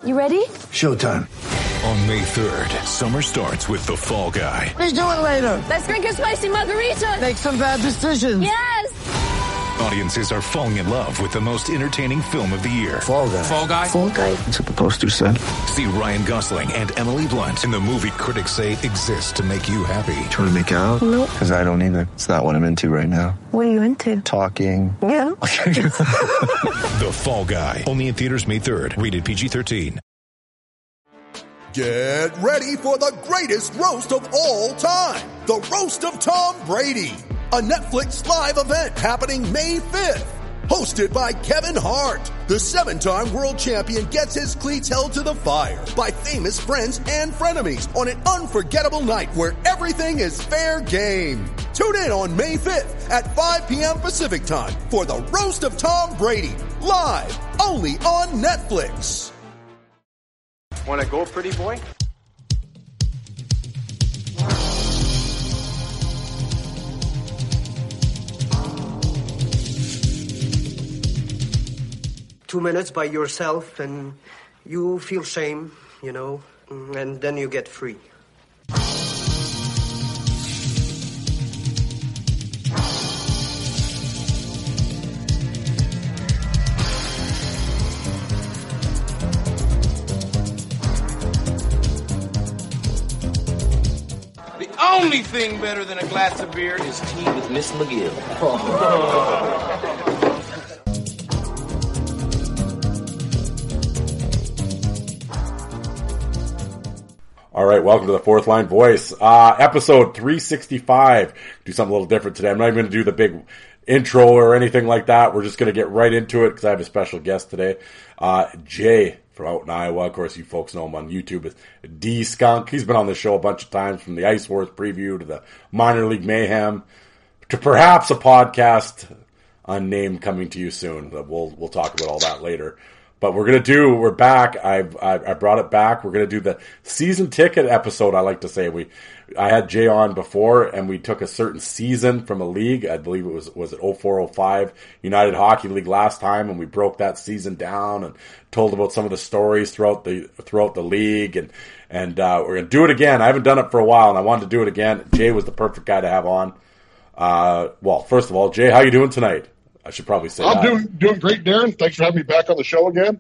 You ready? Showtime. On May 3rd, summer starts with The Fall Guy. Let's do it later. Let's drink a spicy margarita. Make some bad decisions. Yes! Audiences are falling in love with the most entertaining film of the year. Fall Guy. Fall Guy? Fall Guy. That's what the poster said. See Ryan Gosling and Emily Blunt in the movie critics say exists to make you happy. Trying to make it out? Nope. Because I don't either. It's not what I'm into right now. What are you into? Talking. Yeah. The Fall Guy. Only in theaters May 3rd. Rated PG-13. Get ready for the greatest roast of all time. The Roast of Tom Brady. A Netflix live event happening May 5th. Hosted by Kevin Hart. The 7-time world champion gets his cleats held to the fire by famous friends and frenemies on an unforgettable night where everything is fair game. Tune in on May 5th at 5 p.m. Pacific time for the Roast of Tom Brady. Live only on Netflix. Want to go, pretty boy? Two minutes by yourself and you feel shame, you know, and then you get free. The only thing better than a glass of beer is tea with Miss McGill. All right, welcome to the Fourth Line Voice. Episode 365. Do something a little different today. I'm not even going to do the big intro or anything like that. We're just going to get right into it because I have a special guest today. Jay from out in Iowa. Of course, you folks know him on YouTube as D-Skunk. He's been on the show a bunch of times, from the Ice Wars preview to the Minor League Mayhem to perhaps a podcast unnamed coming to you soon. We'll talk about all that later. But we're back. I brought it back. We're going to do the season ticket episode, I like to say. I had Jay on before, and we took a certain season from a league. I believe it was it 04-05 United Hockey League last time, and we broke that season down and told about some of the stories throughout the league. And we're going to do it again. I haven't done it for a while, and I wanted to do it again. Jay was the perfect guy to have on. Well, first of all, Jay, how you doing tonight? I should probably say I'm doing great, Darren. Thanks for having me back on the show again.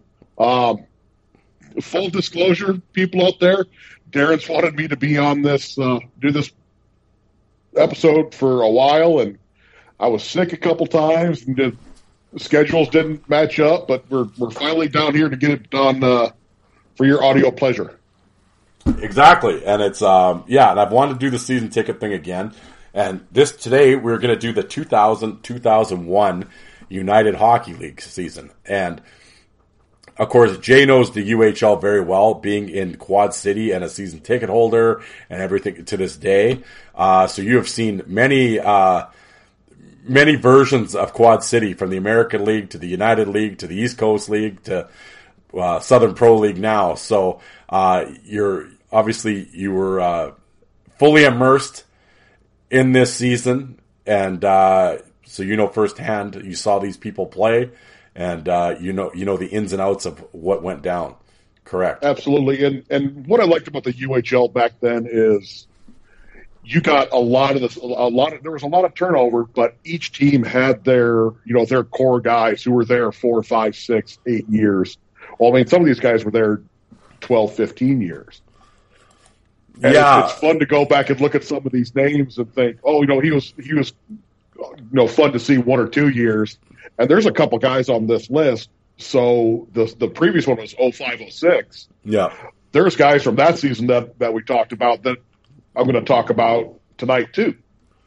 Full disclosure, people out there, Darren's wanted me to be on this, do this episode for a while, and I was sick a couple times, and the schedules didn't match up, but we're finally down here to get it done for your audio pleasure. Exactly, and it's and I've wanted to do the season ticket thing again. And today we're going to do the 2000-2001 United Hockey League season. And, of course, Jay knows the UHL very well, being in Quad City and a season ticket holder and everything to this day. So you have seen many versions of Quad City, from the American League to the United League to the East Coast League to Southern Pro League now. So you were fully immersed in this season, and so you know firsthand. You saw these people play, and you know the ins and outs of what went down. Correct. Absolutely. And what I liked about the UHL back then is you got there was a lot of turnover, but each team had their core guys who were there 4, 5, 6, 8 years. Well, I mean, some of these guys were there 12, 15 years. And it's fun to go back and look at some of these names and think, he was fun to see 1 or 2 years. And there's a couple guys on this list. So the previous one was 05-06. Yeah. There's guys from that season that we talked about that I'm going to talk about tonight too.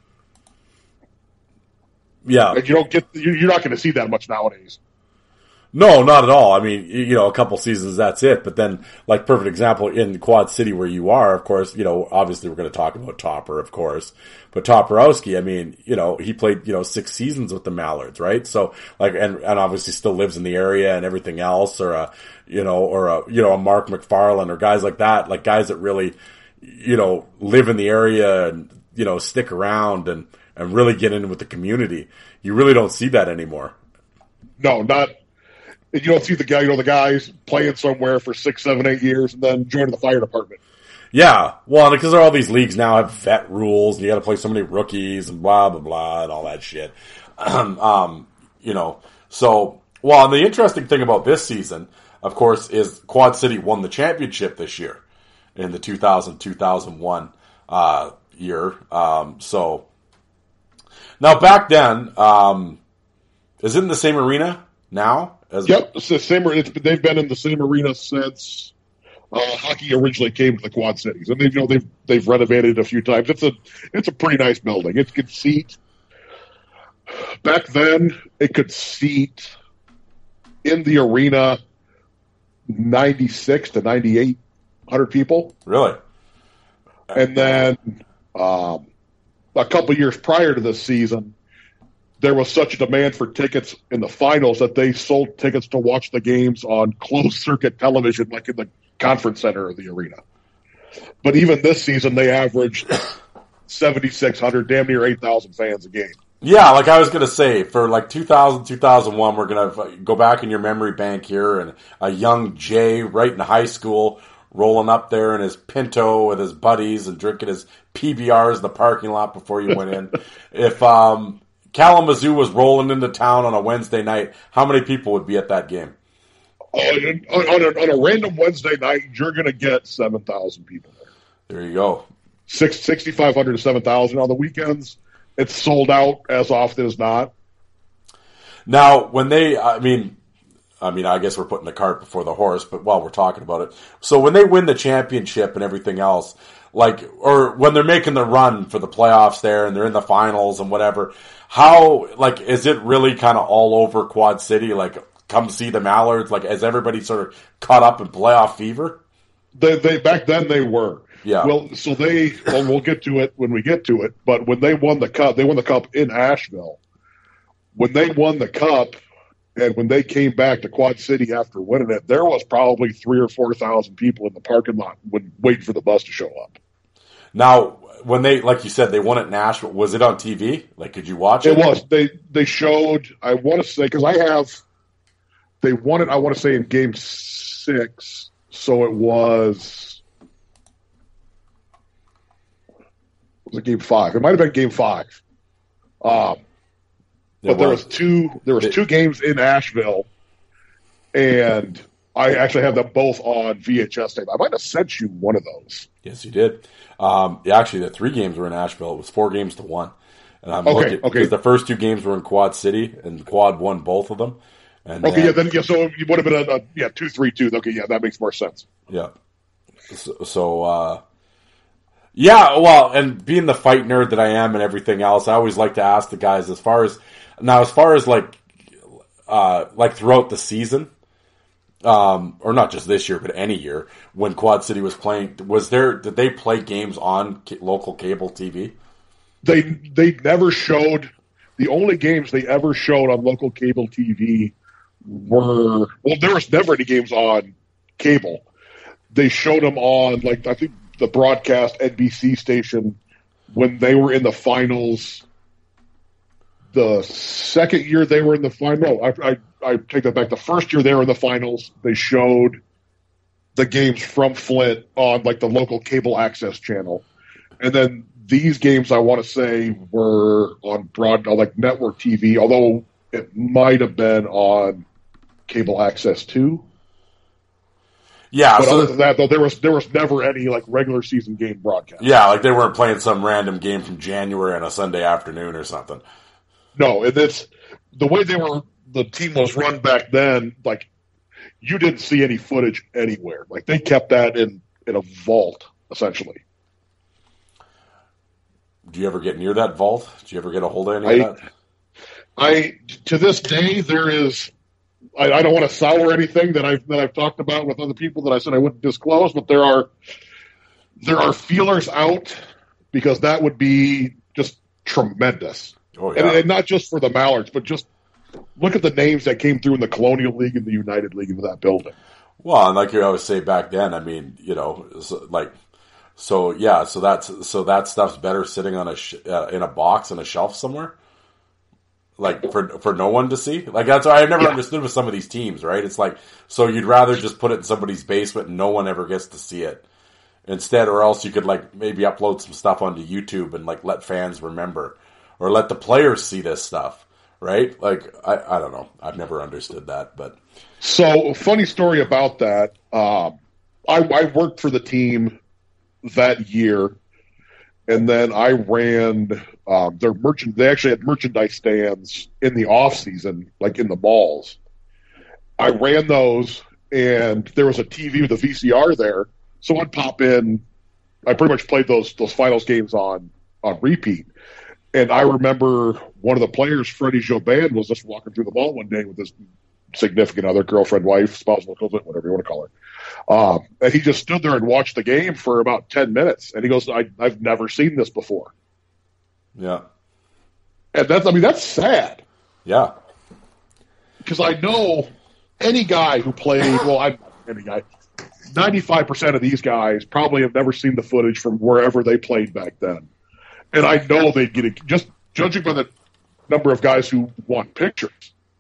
Yeah. And you're not going to see that much nowadays. No, not at all. I mean, a couple seasons, that's it. But then, like, perfect example in Quad City where you are, of course, obviously we're going to talk about Topper, of course. But Toporowski, I mean, he played, 6 seasons with the Mallards, right? So, like, and obviously still lives in the area and everything else, or a Mark McFarland or guys like that, like guys that really, live in the area and, stick around and really get in with the community. You really don't see that anymore. No, not. And you don't see the guy, the guys playing somewhere for 6, 7, 8 years and then joining the fire department. Yeah, well, because all these leagues now have vet rules, and you got to play so many rookies and blah blah blah and all that shit. So well, and the interesting thing about this season, of course, is Quad City won the championship this year in the 2000-2001 year. So now back then, is it in the same arena now? Yep, it's the same. They've been in the same arena since. Hockey originally came to the Quad Cities, and they've renovated it a few times. It's a pretty nice building. It could seat. Back then, it could seat in the arena 96 to 9,800 people. Really? And then a couple years prior to this season, there was such a demand for tickets in the finals that they sold tickets to watch the games on closed circuit television, like in the conference center of the arena. But even this season, they averaged 7,600, damn near 8,000 fans a game. Yeah, like I was going to say, for like 2000, 2001, we're going to go back in your memory bank here, and a young Jay right in high school rolling up there in his Pinto with his buddies and drinking his PBRs in the parking lot before you went in. If Kalamazoo was rolling into town on a Wednesday night, how many people would be at that game? On a random Wednesday night, you're going to get 7,000 people there. There you go. 6,500 to 7,000. On the weekends, it's sold out as often as not. Now, when they, I guess we're putting the cart before the horse, but while we're talking about it. So when they win the championship and everything else, or when they're making the run for the playoffs there and they're in the finals and whatever, is it really kind of all over Quad City? Like, come see the Mallards? Like, is everybody sort of caught up in playoff fever? They back then they were. Yeah. Well, so we'll get to it when we get to it. But when they won the cup in Asheville. When they won the cup, and when they came back to Quad City after winning it, there was probably 3,000 or 4,000 people in the parking lot waiting for the bus to show up. Now, when they, like you said, they won it in Nashville, was it on TV? Like, could you watch it? It was. They showed. I want to say because they won it. I want to say in Game 6, so it was. Was it Game 5? It might have been Game 5. But there was two games in Asheville, and I actually have them both on VHS tape. I might have sent you one of those. Yes, you did. Actually, the 3 games were in Asheville. It was 4-1. And I'm looking because the first 2 games were in Quad City, and Quad won both of them. And so it would have been a 2-3-2. Okay, yeah, that makes more sense. Yeah. Yeah, well, and being the fight nerd that I am and everything else, I always like to ask the guys as far as like throughout the season, or not just this year, but any year when Quad City was playing, did they play games on local cable TV? They never showed. The only games they ever showed on local cable TV there was never any games on cable. They showed them on, like, I think the broadcast NBC station when they were in the finals. The second year they were in the final, I take that back. The first year they were in the finals, they showed the games from Flint on, like, the local cable access channel. And then these games, I want to say, were on network TV, although it might have been on cable access too. Yeah, but other than that, though, there was never any, like, regular season game broadcast. Yeah, like they weren't playing some random game from January on a Sunday afternoon or something. No, and it's the way the team was run back then. Like, you didn't see any footage anywhere. Like, they kept that in a vault essentially. Do you ever get near that vault? Do you ever get a hold of any of that? To this day, there is. I don't want to sour anything that I've talked about with other people that I said I wouldn't disclose, but there are feelers out because that would be just tremendous. Oh, yeah. And not just for the Mallards, but just look at the names that came through in the Colonial League and the United League into that building. Well, and like you always say back then, I mean, so that stuff's better sitting on in a box on a shelf somewhere. Like for no one to see? Like that's what I never understood with some of these teams, right? It's like, so you'd rather just put it in somebody's basement and no one ever gets to see it instead, or else you could like maybe upload some stuff onto YouTube and like let fans remember or let the players see this stuff, right? Like, I don't know. I've never understood that, but. So funny story about that. I worked for the team that year. And then I ran their they actually had merchandise stands in the off season, like in the malls. I ran those, and there was a TV with a VCR there, so I'd pop in. I pretty much played those finals games on repeat. And I remember one of the players, Freddie Jobin, was just walking through the mall one day with his significant other, girlfriend, wife, spousal equivalent, whatever you want to call her. And he just stood there and watched the game for about 10 minutes. And he goes, I've never seen this before. Yeah. And that's sad. Yeah. Because I know any guy who played, any guy, 95% of these guys probably have never seen the footage from wherever they played back then. And I know they'd get it, just judging by the number of guys who want pictures,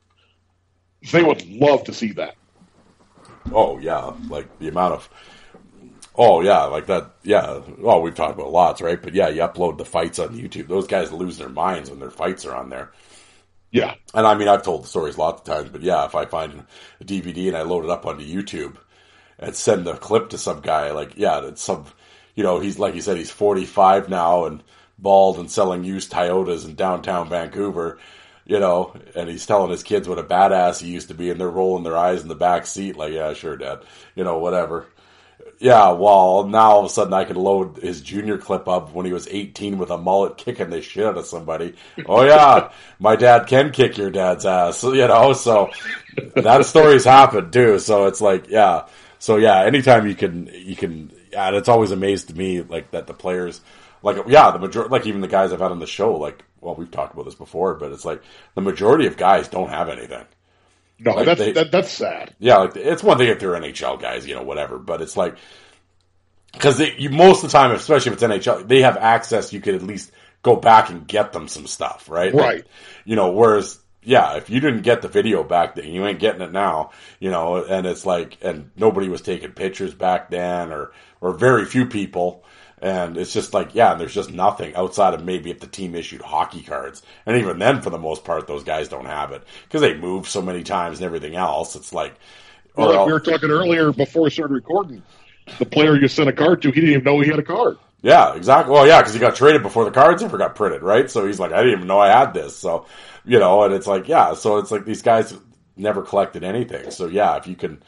they would love to see that. Oh, yeah. Like the amount of. Oh, yeah. Like that. Yeah. Well, we've talked about lots, right? But yeah, you upload the fights on YouTube. Those guys lose their minds when their fights are on there. Yeah. And I mean, I've told the stories lots of times, but yeah, if I find a DVD and I load it up onto YouTube and send the clip to some guy, like, yeah, it's some, he's like you said, he's 45 now and bald and selling used Toyotas in downtown Vancouver. And he's telling his kids what a badass he used to be, and they're rolling their eyes in the back seat like, yeah, sure, Dad. Whatever. Yeah, well, now all of a sudden I can load his junior clip up when he was 18 with a mullet kicking the shit out of somebody. Oh, yeah, my dad can kick your dad's ass, so that story's happened, too. So it's like, yeah. So, yeah, anytime you can, and it's always amazed to me, like, that the players, like, yeah, the majority, like, even the guys I've had on the show, like, well, we've talked about this before, but it's like the majority of guys don't have anything. No, like that's sad. Yeah, like it's one thing if they're NHL guys, whatever, but it's like because most of the time, especially if it's NHL, they have access. You could at least go back and get them some stuff, right? Right. Like, whereas yeah, if you didn't get the video back then, you ain't getting it now. And it's like, and nobody was taking pictures back then, or very few people. And it's just like, yeah, there's just nothing outside of maybe if the team issued hockey cards. And even then, for the most part, those guys don't have it because they move so many times and everything else. It's like... Well, like we were talking earlier before we started recording, the player you sent a card to, he didn't even know he had a card. Yeah, exactly. Well, yeah, because he got traded before the cards ever got printed, right? So he's like, I didn't even know I had this. So, and it's like, yeah, so it's like these guys never collected anything. So, yeah, if you can...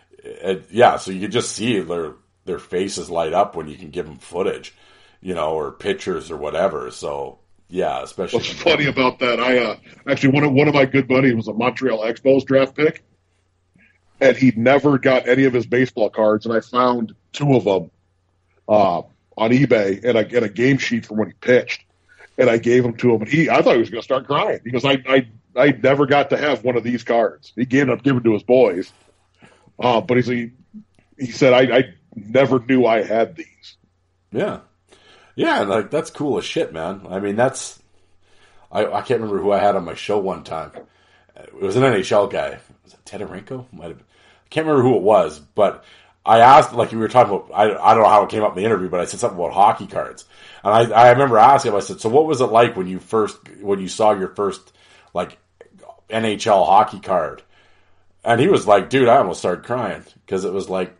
so you can just see their faces light up when you can give them footage, or pictures or whatever. So yeah, especially. What's funny about that? I actually one of my good buddies was a Montreal Expos draft pick, and he never got any of his baseball cards. And I found 2 of them on eBay and a game sheet from when he pitched, and I gave them to him. And I thought he was going to start crying because I never got to have one of these cards. He ended up giving to his boys, but he said I never knew I had these. Yeah. Yeah, like that's cool as shit, man. I mean, that's I can't remember who I had on my show one time. It was an NHL guy. Was it Tedarenko? Might have been. I can't remember who it was, but I asked, like we were talking about, I don't know how it came up in the interview, but I said something about hockey cards. And I remember asking him, I said, so what was it like when you saw your first like NHL hockey card? And he was like, dude, I almost started crying because it was like,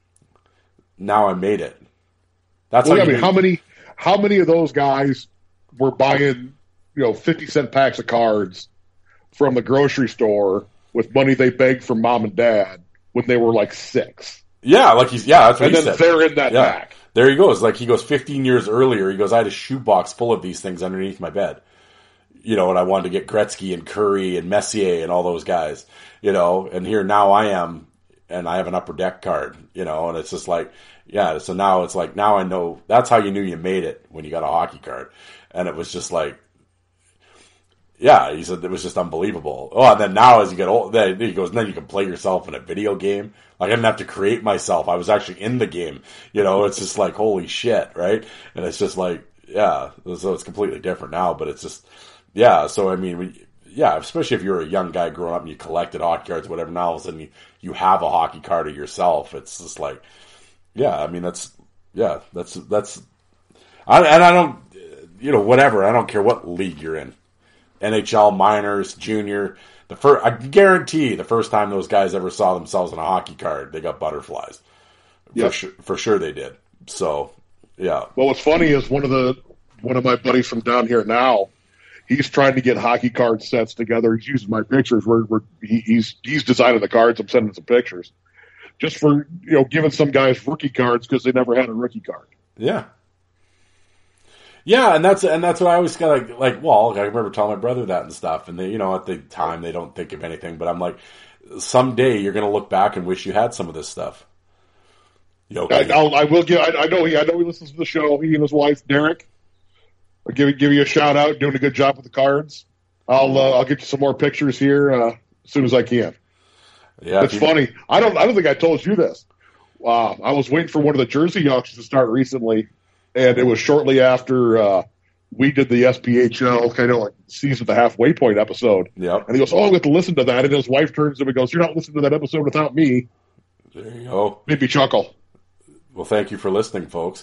now I made it. That's how many of those guys were buying, 50-cent packs of cards from the grocery store with money they begged from mom and dad when they were like 6? Yeah, that's what he said. And then they're in that pack. There he goes. Like he goes 15 years earlier, he goes, I had a shoebox full of these things underneath my bed. And I wanted to get Gretzky and Curry and Messier and all those guys, and here now I am, and I have an Upper Deck card, and it's just like, yeah, so now it's like, now I know, that's how you knew you made it when you got a hockey card. And it was just like, yeah, he said it was just unbelievable. Oh, and then now as you get old, then he goes, then you can play yourself in a video game. Like I didn't have to create myself. I was actually in the game. It's just like, holy shit, right? And it's just like, yeah, so it's completely different now, but it's just, yeah, so I mean, yeah, especially if you're a young guy growing up and you collected hockey cards, whatever, now all of a sudden you have a hockey card of yourself. It's just like, yeah, I mean, I don't, whatever. I don't care what league you're in. NHL, minors, junior. I guarantee the first time those guys ever saw themselves in a hockey card, they got butterflies. Yep. For sure they did. So, yeah. Well, what's funny is one of my buddies from down here now, he's trying to get hockey card sets together. He's using my pictures. He's designing the cards. I'm sending some pictures, just for giving some guys rookie cards because they never had a rookie card. Yeah. Yeah, and that's what I always got like. Well, I remember telling my brother that and stuff, and they, at the time they don't think of anything, but I'm like, someday you're going to look back and wish you had some of this stuff. I will give. I know he listens to the show. He and his wife Derek. I'll give you a shout out. Doing a good job with the cards. I'll get you some more pictures here as soon as I can. Yeah, it's funny. I don't think I told you this. I was waiting for one of the Jersey auctions to start recently, and it was shortly after we did the SPHL kind of like season the halfway point episode. Yep. And he goes, "Oh, I get to listen to that." And his wife turns to him and goes, "You're not listening to that episode without me." There you go. Made me chuckle. Well, thank you for listening, folks.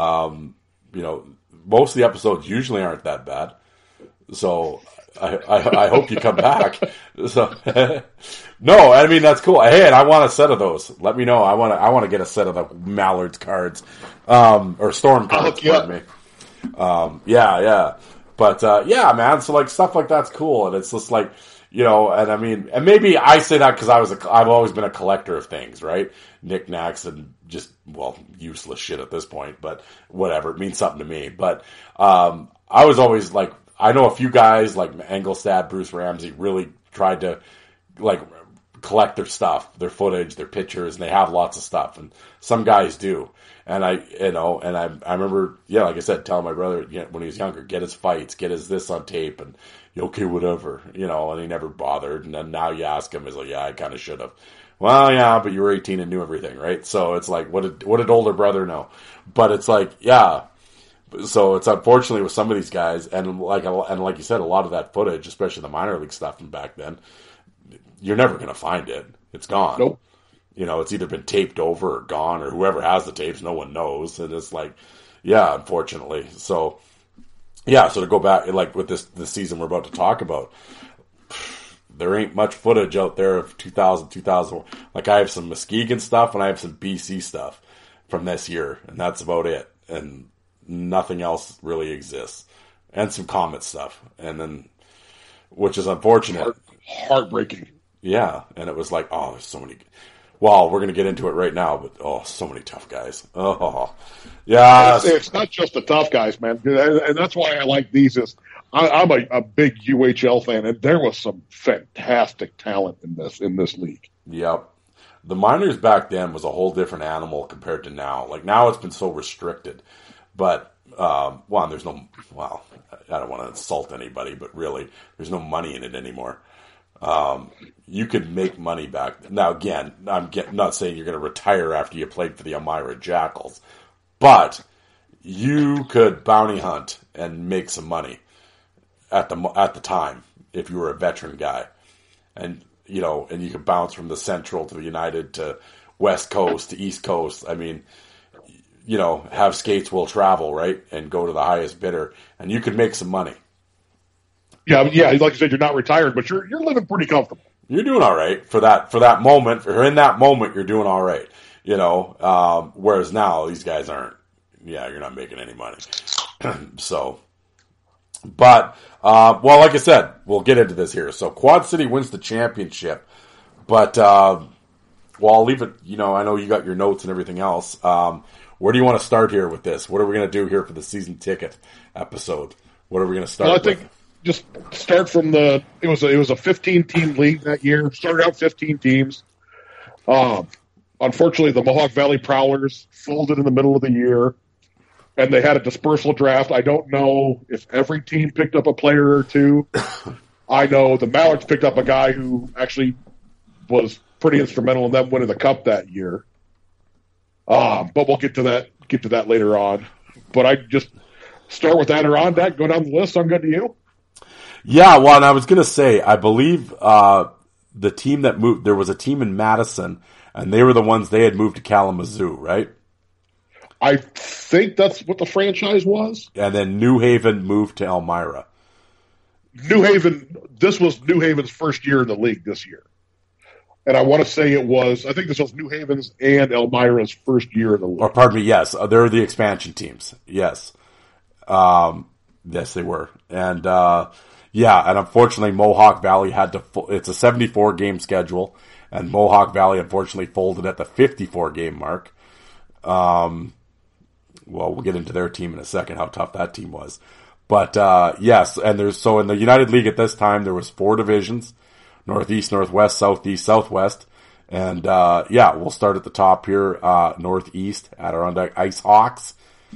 Most of the episodes usually aren't that bad, so I hope you come back. So, no, I mean that's cool. Hey, and I want a set of those. Let me know. I want to get a set of the Mallards cards, or Storm cards. Pardon me. Yeah. But yeah, man. So like stuff like that's cool, and it's just like. And I mean, and maybe I say that because I've always been a collector of things, right? Knickknacks and just, useless shit at this point, but whatever. It means something to me. But, I was always like, I know a few guys like Engelstad, Bruce Ramsey really tried to like collect their stuff, their footage, their pictures, and they have lots of stuff. And some guys do. And I remember, like I said, telling my brother when he was younger, get his fights, get his this on tape, and okay, whatever, and he never bothered. And then now you ask him, he's like, yeah, I kind of should have. Well, yeah, but you were 18 and knew everything, right? So it's like, what did older brother know? But it's like, yeah. So it's unfortunately with some of these guys, and like you said, a lot of that footage, especially the minor league stuff from back then, you're never going to find it. It's gone. Nope. It's either been taped over or gone, or whoever has the tapes, no one knows. And it's like, yeah, unfortunately. So, yeah, so to go back, like with this season we're about to talk about, there ain't much footage out there of 2000. Like I have some Muskegon stuff and I have some BC stuff from this year, and that's about it. And nothing else really exists. And some Comet stuff. And then, which is unfortunate. Heartbreaking. Yeah, and it was like, oh, there's so many. Well, we're going to get into it right now, but so many tough guys. Oh, yeah. It's not just the tough guys, man, and that's why I like these. I'm a big UHL fan, and there was some fantastic talent in this league. Yep. The minors back then was a whole different animal compared to now. Like now, it's been so restricted, but there's no. Well, I don't want to insult anybody, but really, there's no money in it anymore. You could make money back then. Now, again, I'm not saying you're going to retire after you played for the Elmira Jackals, but you could bounty hunt and make some money at the time if you were a veteran guy, and you could bounce from the Central to the United to West Coast to East Coast. I mean, have skates will travel, right, and go to the highest bidder, and you could make some money. Yeah, like you said, you're not retired, but you're living pretty comfortable. You're doing all right for that moment. Or in that moment, you're doing all right. Whereas now these guys aren't. Yeah, you're not making any money. So, but like I said, we'll get into this here. So Quad City wins the championship, but I'll leave it. I know you got your notes and everything else. Where do you want to start here with this? What are we going to do here for the season ticket episode? What are we going to start? Well, I think just start from it was a 15-team league that year. Started out 15 teams. Unfortunately, the Mohawk Valley Prowlers folded in the middle of the year, and they had a dispersal draft. I don't know if every team picked up a player or two. I know the Mallards picked up a guy who actually was pretty instrumental in them winning the cup that year. But we'll get to that later on. But I just start with Adirondack, go down the list. I'm good to you. Yeah, well, and I was going to say, I believe the team that moved, there was a team in Madison, and they were the ones they had moved to Kalamazoo, right? I think that's what the franchise was. And then New Haven moved to Elmira. New Haven, this was New Haven's first year in the league this year. And I want to say I think this was New Haven's and Elmira's first year in the league. Or pardon me, yes. They're the expansion teams. Yes. Yes, they were. And, and unfortunately Mohawk Valley it's a 74-game schedule, and Mohawk Valley unfortunately folded at the 54-game mark. Well, we'll get into their team in a second, how tough that team was. But, yes, and so in the United League at this time, there was 4 divisions: Northeast, Northwest, Southeast, Southwest. And, we'll start at the top here, Northeast, Adirondack Ice Hawks.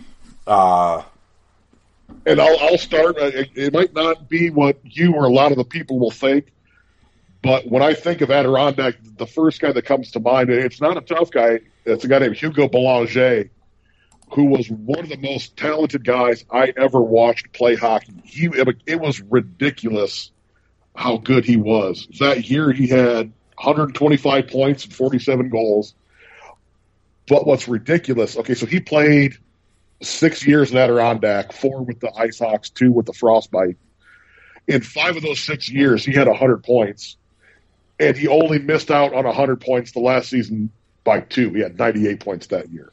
And I'll start. It might not be what you or a lot of the people will think, but when I think of Adirondack, the first guy that comes to mind, it's not a tough guy. It's a guy named Hugo Belanger, who was one of the most talented guys I ever watched play hockey. It was ridiculous how good he was. That year he had 125 points and 47 goals. But what's ridiculous, okay, so he played 6 years in Adirondack, 4 with the Ice Hawks, 2 with the Frostbite. In 5 of those 6 years, he had 100 points, and he only missed out on 100 points the last season by 2. He had 98 points that year.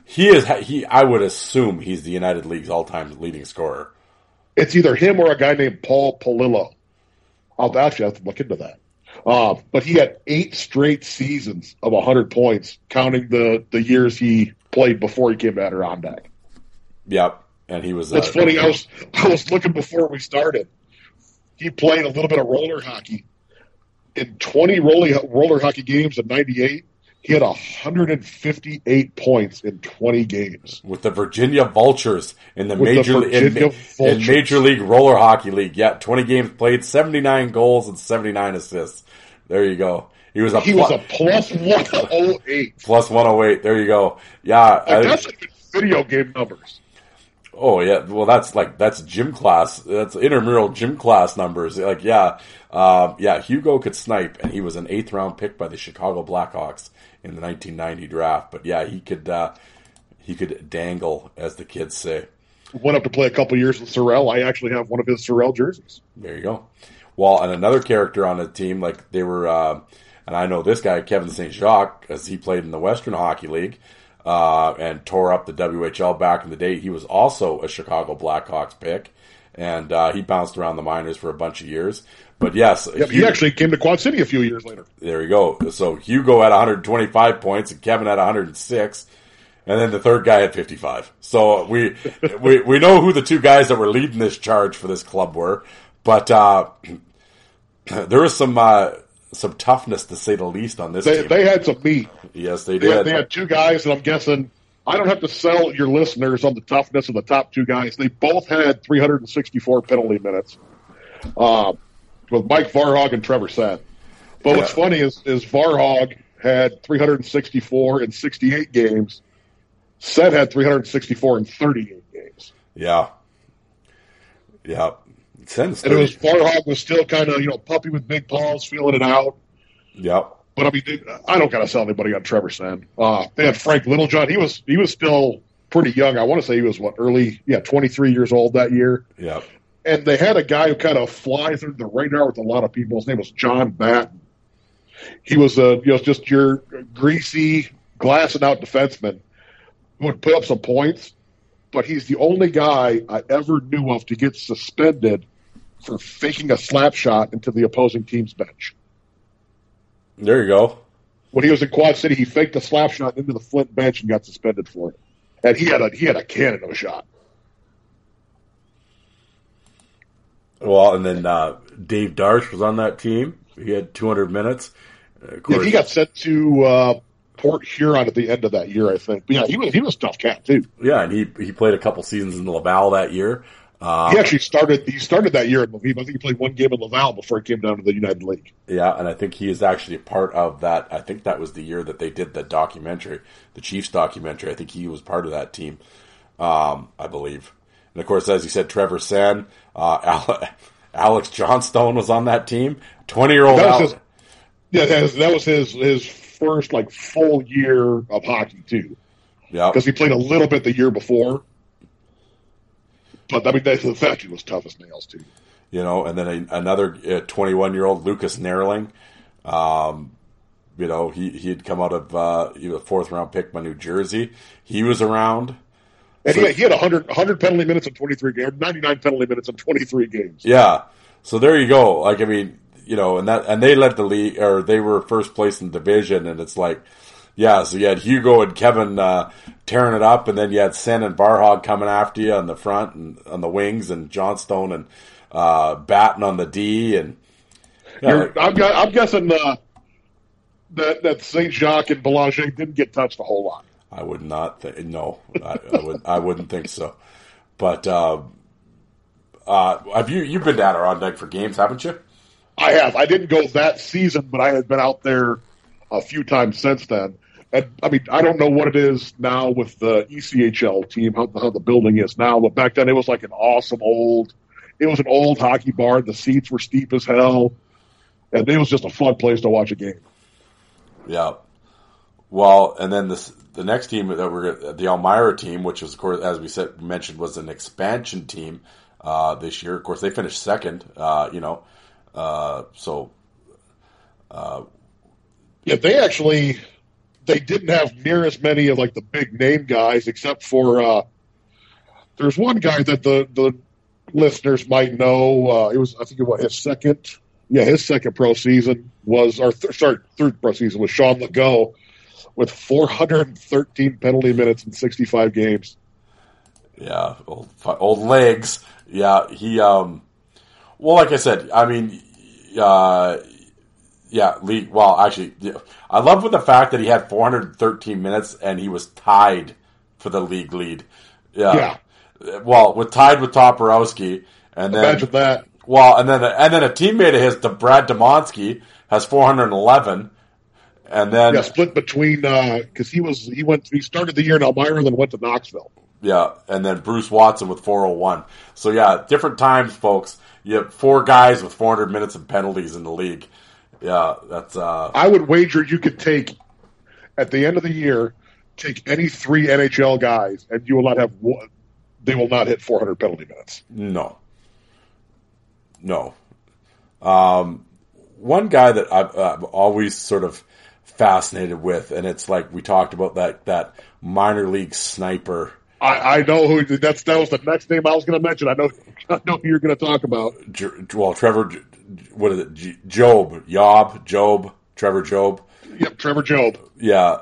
I would assume he's the United League's all-time leading scorer. It's either him or a guy named Paul Polillo. I'll actually have to look into that. But he had 8 straight seasons of 100 points, counting the years he played before he came to Adirondack. Yep, and he was. That's funny. I was looking before we started. He played a little bit of roller hockey. In 20 roller hockey games in '98, he had 158 points in 20 games with the Virginia Vultures in the Major League Roller Hockey League. Yeah, 20 games played, 79 goals and 79 assists. There you go. He was a plus 108. Plus 108. There you go. Yeah, that's video game numbers. Oh yeah, well that's gym class. That's intramural gym class numbers. Hugo could snipe, and he was an 8th round pick by the Chicago Blackhawks in the 1990 draft. But yeah, he could dangle, as the kids say. Went up to play a couple years with Sorel. I actually have one of his Sorel jerseys. There you go. Well, and another character on the team, like they were, and I know this guy, Kevin St. Jacques, as he played in the Western Hockey League. And tore up the WHL back in the day. He was also a Chicago Blackhawks pick, and he bounced around the minors for a bunch of years. But yes, he actually came to Quad City a few years later. There you go. So Hugo had 125 points, and Kevin had 106, and then the third guy had 55. So we know who the 2 guys that were leading this charge for this club were, but there was some toughness, to say the least, on this team. They had some meat. Yes, they did. They had 2 guys, and I'm guessing I don't have to sell your listeners on the toughness of the top 2 guys. They both had 364 penalty minutes with Mike Varhog and Trevor Senn. But what's funny is Varhog had 364 in 68 games. Senn had 364 in 38 games. Yeah. Yeah. And it was Varhog was still kind of, puppy with big paws, feeling it out. Yep. But I mean, I don't got to sell anybody on Trevor Senn. They had Frank Littlejohn. He was still pretty young. I want to say he was 23 years old that year. Yeah. And they had a guy who kind of flies under the radar with a lot of people. His name was John Batten. He was just your greasy, glassing out defenseman who would put up some points. But he's the only guy I ever knew of to get suspended for faking a slap shot into the opposing team's bench. There you go. When he was in Quad City, he faked a slap shot into the Flint bench and got suspended for it. And he had a cannon of a shot. Well, and then Dave Darsh was on that team. He had 200 minutes. Of course, he got sent to Port Huron at the end of that year, I think. But yeah, he was a tough cat too. Yeah, and he played a couple seasons in Laval that year. He actually started that year in Lviv. I think he played 1 game in Laval before he came down to the United League. Yeah, and I think he is actually a part of that. I think that was the year that they did the documentary, the Chiefs documentary. I think he was part of that team, I believe. And of course, as you said, Trevor Senn, Alex Johnstone was on that team. 20-year-old Alex. That was his first like full year of hockey too. Yeah, because he played a little bit the year before. But I mean, the fact he was tough as nails too. You know, and then another 21-year-old Lucas Nerling. You know, he had come out of he was a 4th-round pick by New Jersey. He was around. And so, he had 100 penalty minutes in 23 games, 99 penalty minutes in 23 games. Yeah. So there you go. Like, I mean, you know, and they led the league, or they were first place in the division, and it's like, yeah, so you had Hugo and Kevin tearing it up, and then you had Sen and Varhog coming after you on the front and on the wings, and Johnstone and Batten on the D, and I'm guessing that St. Jacques and Belanger didn't get touched a whole lot. I would not think. No, I wouldn't think so. But have you've been to Adirondack for games, haven't you? I have. I didn't go that season, but I had been out there a few times since then. And I mean, I don't know what it is now with the ECHL team, how the building is now, but back then it was like an old hockey bar. The seats were steep as hell, and it was just a fun place to watch a game. Yeah. Well, and then the next team that the Elmira team, which was, of course, as we mentioned, was an expansion team this year. Of course, they finished second. Yeah, they didn't have near as many of like the big name guys, except for there's one guy that the listeners might know. His second pro season was, third pro season was Sean Legault with 413 penalty minutes in 65 games. Yeah, old legs. Yeah, he. Well, like I said, I mean, league. Well, actually, I love with the fact that he had 413 minutes and he was tied for the league lead. Yeah. Well, tied with Toporowski, and then imagine that. Well, and then a teammate of his, Brad Demonsky, has 411, and then split between because he started the year in Elmira and then went to Knoxville. Yeah, and then Bruce Watson with 401. So yeah, different times, folks. You have 4 guys with 400 minutes of penalties in the league. Yeah, that's. I would wager you could take at the end of the year, take any 3 NHL guys, and you will not have one. They will not hit 400 penalty minutes. No. One guy that I've always sort of fascinated with, and it's like we talked about that minor league sniper. I know who that was the next name I was going to mention. I know who you're going to talk about. Well, Trevor, what is it? Trevor Job. Yep, Trevor Job. Yeah.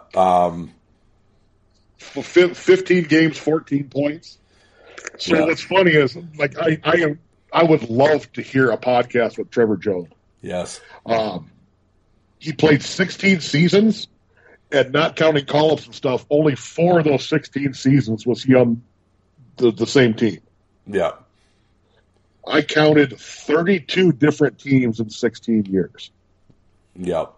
15 games, 14 points. So what's funny is, like, I would love to hear a podcast with Trevor Job. Yes. He played 16 seasons, and not counting call-ups and stuff, only 4 of those 16 seasons was he on the same team. Yeah. I counted 32 different teams in 16 years. Yep.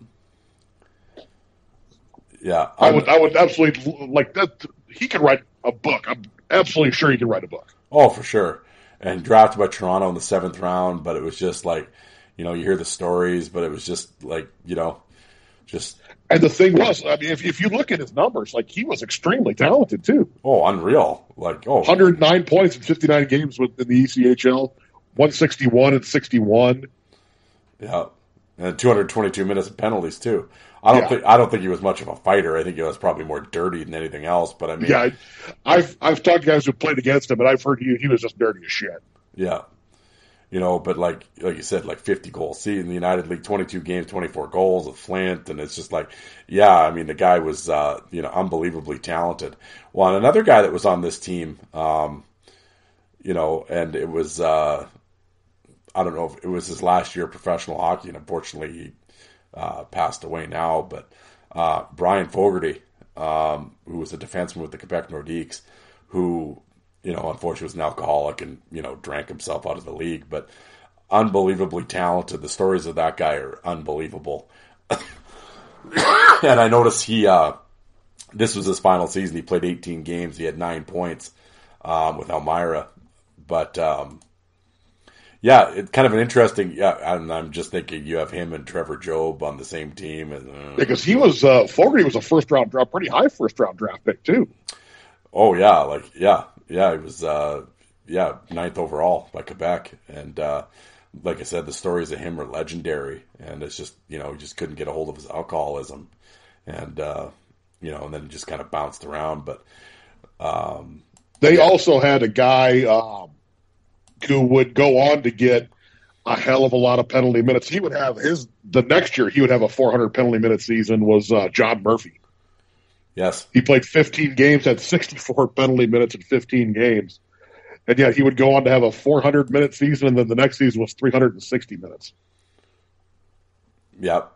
Yeah. I would absolutely like that. He could write a book. I'm absolutely sure he can write a book. Oh, for sure. And drafted by Toronto in the 7th round, but it was just like, you hear the stories, but it was just like, just. And the thing was, I mean, if you look at his numbers, like, he was extremely talented too. Oh, unreal! 109 points in 59 games in the ECHL, 161 and 61. Yeah, and 222 minutes of penalties too. I don't think he was much of a fighter. I think he was probably more dirty than anything else. But I mean, yeah, I've talked to guys who played against him, and I've heard he was just dirty as shit. Yeah, but like you said, like 50 goals. See, in the United League, 22 games, 24 goals with Flint, and it's just like, yeah, I mean, the guy was unbelievably talented. Well, and another guy that was on this team, and it was I don't know if it was his last year of professional hockey, and unfortunately he passed away now, but Brian Fogarty, who was a defenseman with the Quebec Nordiques, who, unfortunately was an alcoholic and, drank himself out of the league, but unbelievably talented. The stories of that guy are unbelievable. And I noticed this was his final season. He played 18 games. He had 9 points with Elmira. But, Yeah, it's kind of an interesting. Yeah, I'm just thinking you have him and Trevor Jobe on the same team, and because he was Fogarty was a first round draft, pretty high first round draft pick too. Oh yeah, he was ninth overall by Quebec, and like I said, the stories of him are legendary, and it's just he just couldn't get a hold of his alcoholism, and and then just kind of bounced around, but they also had a guy who would go on to get a hell of a lot of penalty minutes. He would have the next year he would have a 400 penalty minute season. Was John Murphy? Yes, he played 15 games, had 64 penalty minutes in 15 games, and yet he would go on to have a 400 minute season, and then the next season was 360 minutes. Yep,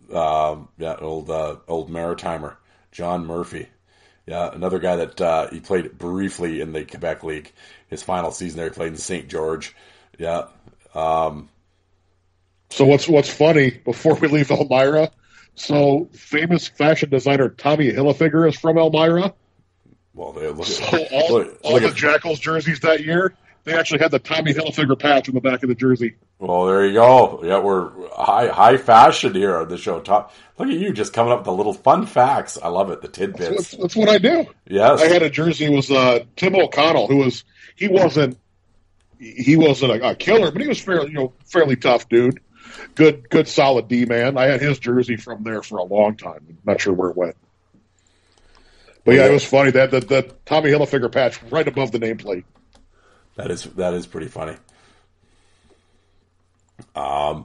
old Maritimer, John Murphy. Yeah, another guy that he played briefly in the Quebec League. His final season there, he played in St. George. Yeah. So what's funny, before we leave Elmira, so famous fashion designer Tommy Hilfiger is from Elmira. Well, all the Jackals jerseys that year, they actually had the Tommy Hilfiger patch on the back of the jersey. Well, there you go. Yeah, we're high fashion here on the show. Look at you just coming up with the little fun facts. I love it, the tidbits. That's what I do. Yes. I had a jersey. It was Tim O'Connell, he wasn't a killer, but he was fairly tough dude. Good solid D man. I had his jersey from there for a long time. I'm not sure where it went. But yeah, it was funny that the Tommy Hilfiger patch right above the nameplate. That is pretty funny. I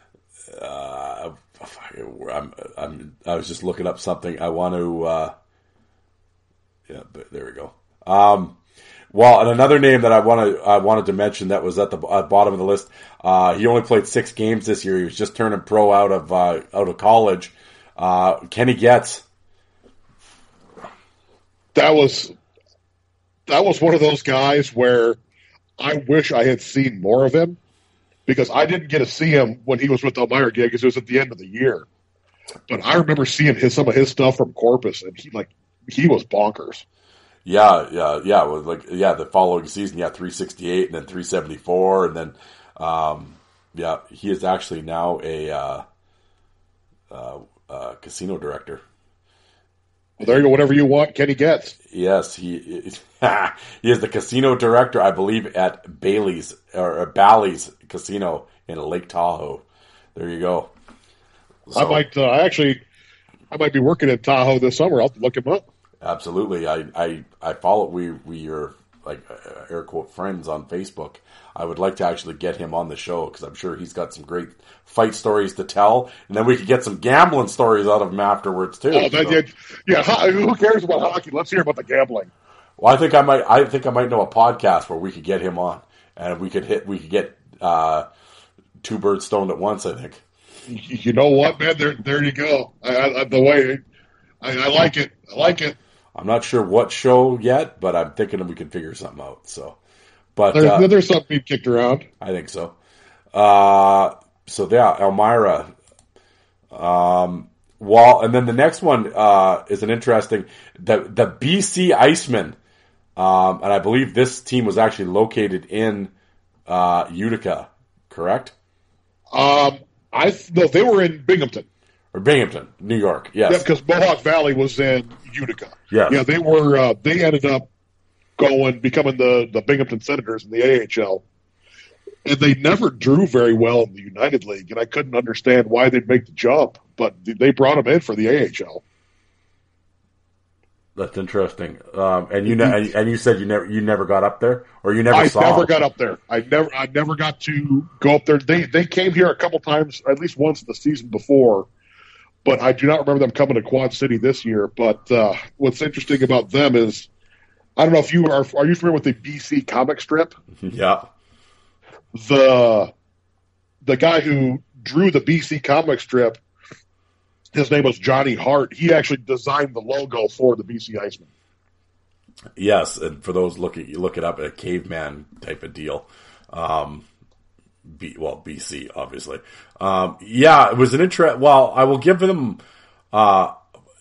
was just looking up something. I want to. There we go. Well, and another name that I wanted to mention that was at the bottom of the list. He only played 6 games this year. He was just turning pro out of college. Kenny Getz. That was one of those guys where I wish I had seen more of him, because I didn't get to see him when he was with the Elmira gig, because it was at the end of the year. But I remember seeing some of his stuff from Corpus, and he was bonkers. Yeah. The following season, 368 and then 374, and then he is actually now a casino director. Well, there you go. Whatever you want, Kenny Getz. Yes, he is the casino director, I believe, at Bally's Casino in Lake Tahoe. There you go. So, I might be working in Tahoe this summer. I'll have to look him up. Absolutely. I follow. We are like air quote friends on Facebook. I would like to actually get him on the show, because I'm sure he's got some great fight stories to tell, and then we could get some gambling stories out of him afterwards too. Oh, who cares about hockey? Let's hear about the gambling. Well, I think I might know a podcast where we could get him on, and we could get 2 birds stoned at once, I think. You know what, man? There you go. I like it. I like it. I'm not sure what show yet, but I'm thinking we can figure something out. So, but there's something being kicked around. I think so. Elmira. And then the next one is an interesting the BC Icemen, and I believe this team was actually located in Utica, correct? No, they were in Binghamton. Or Binghamton, New York, yes. Yeah, because Mohawk Valley was in Utica. Yes. Yeah, they were. They ended up becoming the Binghamton Senators in the AHL, and they never drew very well in the United League, and I couldn't understand why they'd make the jump, but they brought them in for the AHL. That's interesting. And you said you never got up there, or you never saw. I never got up there. I never got to go up there. They came here a couple times, at least once the season before. But I do not remember them coming to Quad City this year. But what's interesting about them is, I don't know if you are you familiar with the BC comic strip? Yeah. The guy who drew the BC comic strip, his name was Johnny Hart. He actually designed the logo for the BC Icemen. Yes, and for those look it up, a caveman type of deal. BC, obviously. It was an Well, I will give them, the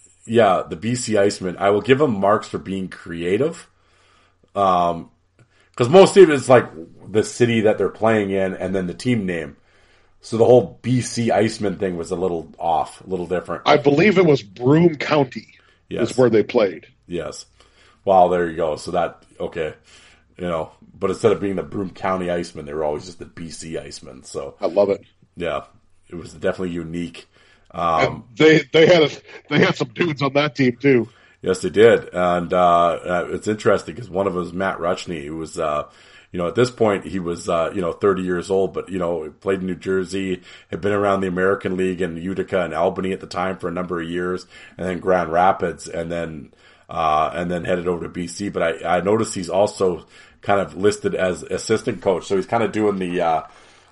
BC Icemen. I will give them marks for being creative. Because most of it's like the city that they're playing in and then the team name. So the whole BC Iceman thing was a little off, a little different. I believe it was Broome County is where they played. Yes. Wow, there you go. So that, okay. But instead of being the Broome County Iceman, they were always just the BC Iceman. So I love it. Yeah. It was definitely unique. They had some dudes on that team too. Yes, they did. And it's interesting because one of them was Matt Ruchney, who was, at this point he was, 30 years old, but, played in New Jersey, had been around the American League in Utica and Albany at the time for a number of years, and then Grand Rapids, and then headed over to BC. But I noticed he's also kind of listed as assistant coach. So he's kind of doing the,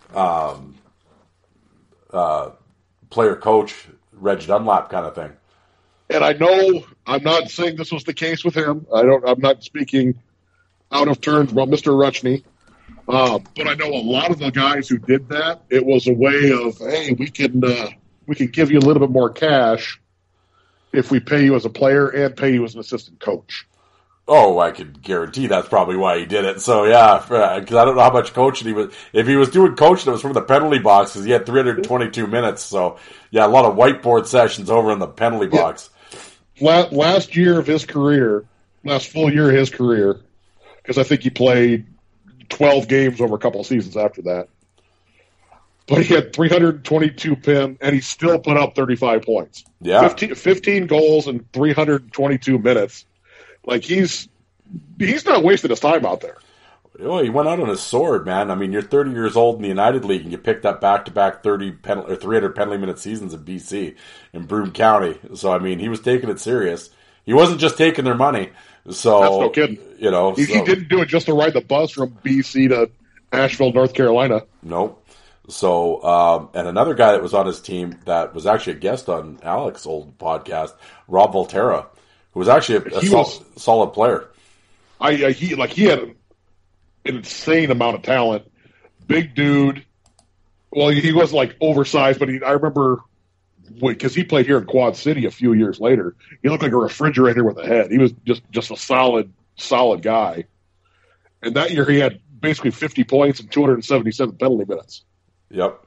player coach, Reg Dunlap kind of thing. And I know I'm not saying this was the case with him. I'm not speaking out of turn about Mr. Ruchney. But I know a lot of the guys who did that, it was a way of, hey, we can give you a little bit more cash if we pay you as a player and pay you as an assistant coach. Oh, I could guarantee that's probably why he did it. So, yeah, because I don't know how much coaching he was. If he was doing coaching, it was from the penalty box because he had 322 minutes. So, yeah, a lot of whiteboard sessions over in the penalty box. Last year of his career, last full year of his career, because I think he played 12 games over a couple of seasons after that. But he had 322 PIM, and he still put up 35 points. Yeah. 15 goals in 322 minutes. Like, he's not wasting his time out there. Oh, he went out on his sword, man. I mean, you're 30 years old in the United League, and you picked up back-to-back 300 penalty minute seasons in BC, in Broome County. So, I mean, he was taking it serious. He wasn't just taking their money. So, that's no kidding. He didn't do it just to ride the bus from BC to Asheville, North Carolina. Nope. So, and another guy that was on his team that was actually a guest on Alex's old podcast, Rob Volterra, who was actually a solid player. He had an insane amount of talent. Big dude. Well, he was like oversized, but I remember because he played here in Quad City a few years later. He looked like a refrigerator with a head. He was just a solid guy. And that year he had basically 50 points and 277 penalty minutes. Yep.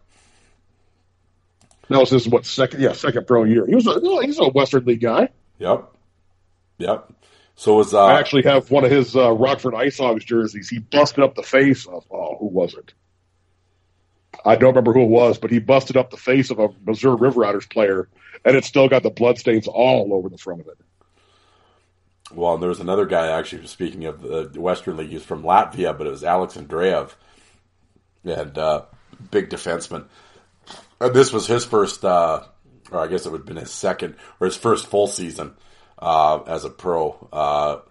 That was his second pro year. He's a Western League guy. Yep. So was I actually have one of his Rockford Ice Hogs jerseys. He busted up the face of who was it? I don't remember who it was, but he busted up the face of a Missouri River Riders player, and it still got the bloodstains all over the front of it. Well, and there was another guy, actually, speaking of the Western League, he was from Latvia, but it was Alex Andreev, and big defenseman. And this was his first, or I guess it would have been his second, or his first full season as a pro.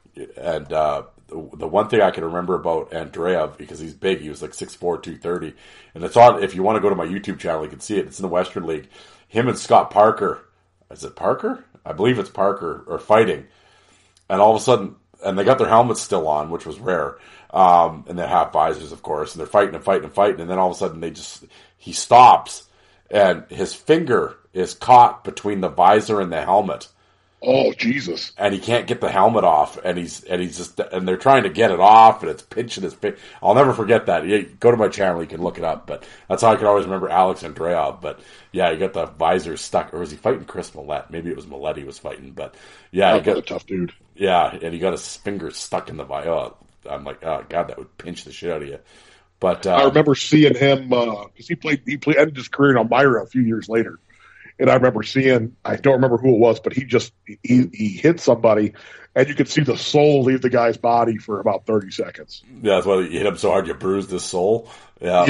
The one thing I can remember about Andreev, because he's big, he was like 6'4", 230. And it's on, if you want to go to my YouTube channel, you can see it. It's in the Western League. Him and Scott Parker, is it Parker? I believe it's Parker, are fighting. And all of a sudden, and they got their helmets still on, which was rare. And they have visors, of course, and they're fighting. And then all of a sudden he stops and his finger is caught between the visor and the helmet. Oh, Jesus. And he can't get the helmet off, and they're trying to get it off, and it's pinching his finger. I'll never forget that. Go to my channel, you can look it up, but that's how I can always remember Alex Andreev. But yeah, he got the visor stuck, or was he fighting Chris Millette? Maybe it was Millette he was fighting, but yeah. He got a tough dude. Yeah, and he got his finger stuck in the visor. Oh, I'm like, oh God, that would pinch the shit out of you. But I remember seeing him, because he ended his career in Elmira a few years later. And I remember seeing, I don't remember who it was, but he hit somebody, and you could see the soul leave the guy's body for about 30 seconds. Yeah, that's why you hit him so hard you bruised his soul. Yeah.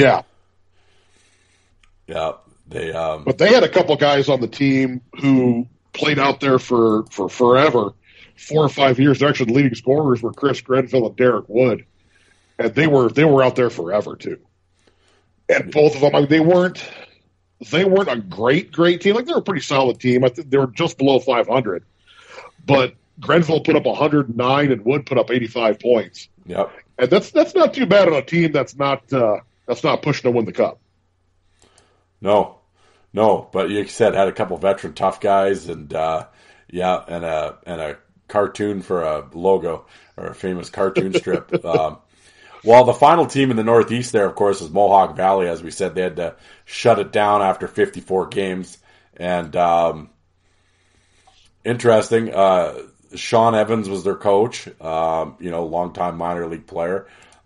Yeah. But they had a couple guys on the team who played out there for forever, 4 or 5 years. They're actually the leading scorers were Chris Grenville and Derek Wood. And they were out there forever too. And both of them, I mean, they weren't a great team. Like, they were a pretty solid team. I think they were just below 500. But Grenville put up 109 and Wood put up 85 points. Yep. And that's not too bad on a team that's not pushing to win the cup. No, but you said had a couple veteran tough guys, and and a cartoon for a logo or a famous cartoon strip. Well, the final team in the Northeast there, of course, is Mohawk Valley. As we said, they had to shut it down after 54 games. And interesting, Sean Evans was their coach, longtime minor league player.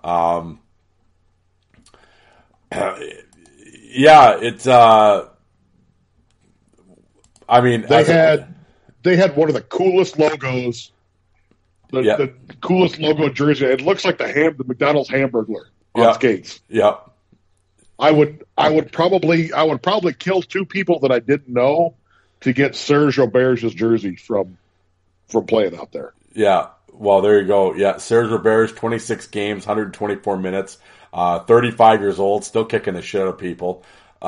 It's... They had one of the coolest logos, the coolest logo jersey. It looks like the McDonald's Hamburglar on skates. Yeah, I would probably kill two people that I didn't know to get Serge Roberge's jersey from playing out there. Yeah, well, there you go. Yeah, Serge Roberge, 26 games, 124 minutes, 35 years old, still kicking the shit out of people.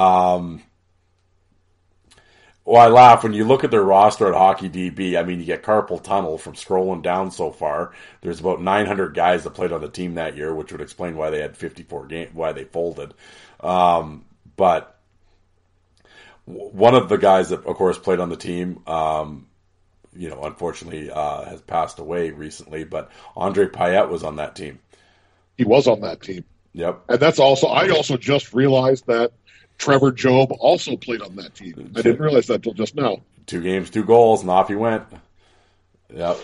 Well, I laugh when you look at their roster at Hockey DB. I mean, you get carpal tunnel from scrolling down so far. There's about 900 guys that played on the team that year, which would explain why they had 54 games, why they folded. But one of the guys that, of course, played on the team, unfortunately, has passed away recently. But Andre Payette was on that team. He was on that team. Yep, and I also just realized that Trevor Job also played on that team. I didn't realize that until just now. 2 games, 2 goals, and off he went. Yep.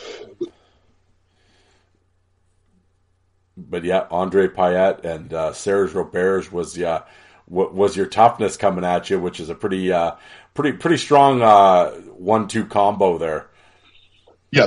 But yeah, Andre Payette and Serge Roberge was your toughness coming at you, which is a pretty strong 1-2 combo there. Yeah,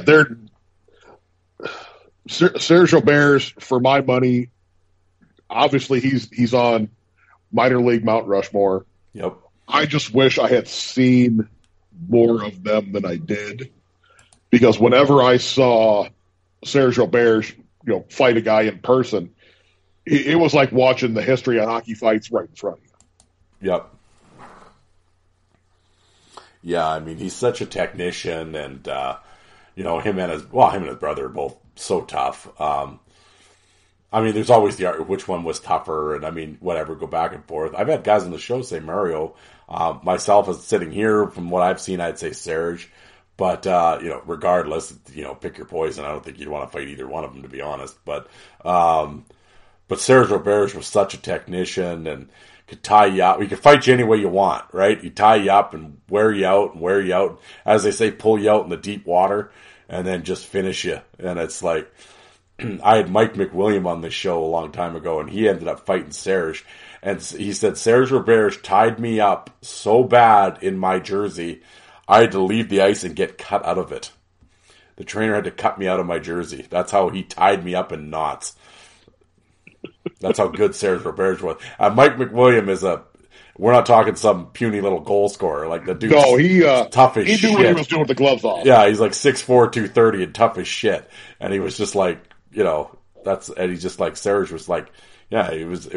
Serge Roberge, for my money, obviously he's on minor league Mount Rushmore. Yep. I just wish I had seen more of them than I did, because whenever I saw Serge Roberge, fight a guy in person, it was like watching the history of hockey fights right in front of you. Yep. Yeah, I mean, he's such a technician, and him and his brother are both so tough. I mean, there's always the art which one was tougher, and I mean, whatever, go back and forth. I've had guys on the show say Mario. Myself, as sitting here, from what I've seen, I'd say Serge. But, regardless, pick your poison. I don't think you'd want to fight either one of them, to be honest. But Serge Roberge was such a technician and could tie you up. He could fight you any way you want, right? He'd tie you up and wear you out. As they say, pull you out in the deep water and then just finish you. And it's like, I had Mike McWilliam on this show a long time ago, and he ended up fighting Serge. And he said, Serge Roberge tied me up so bad in my jersey, I had to leave the ice and get cut out of it. The trainer had to cut me out of my jersey. That's how he tied me up in knots. That's how good Serge Roberge was. Mike McWilliam we're not talking some puny little goal scorer. Like, the dude's tough as shit. He knew what he was doing with the gloves off. Yeah, he's like 6'4", 230 and tough as shit. And he was just like, and he's just like, Serge was like, it was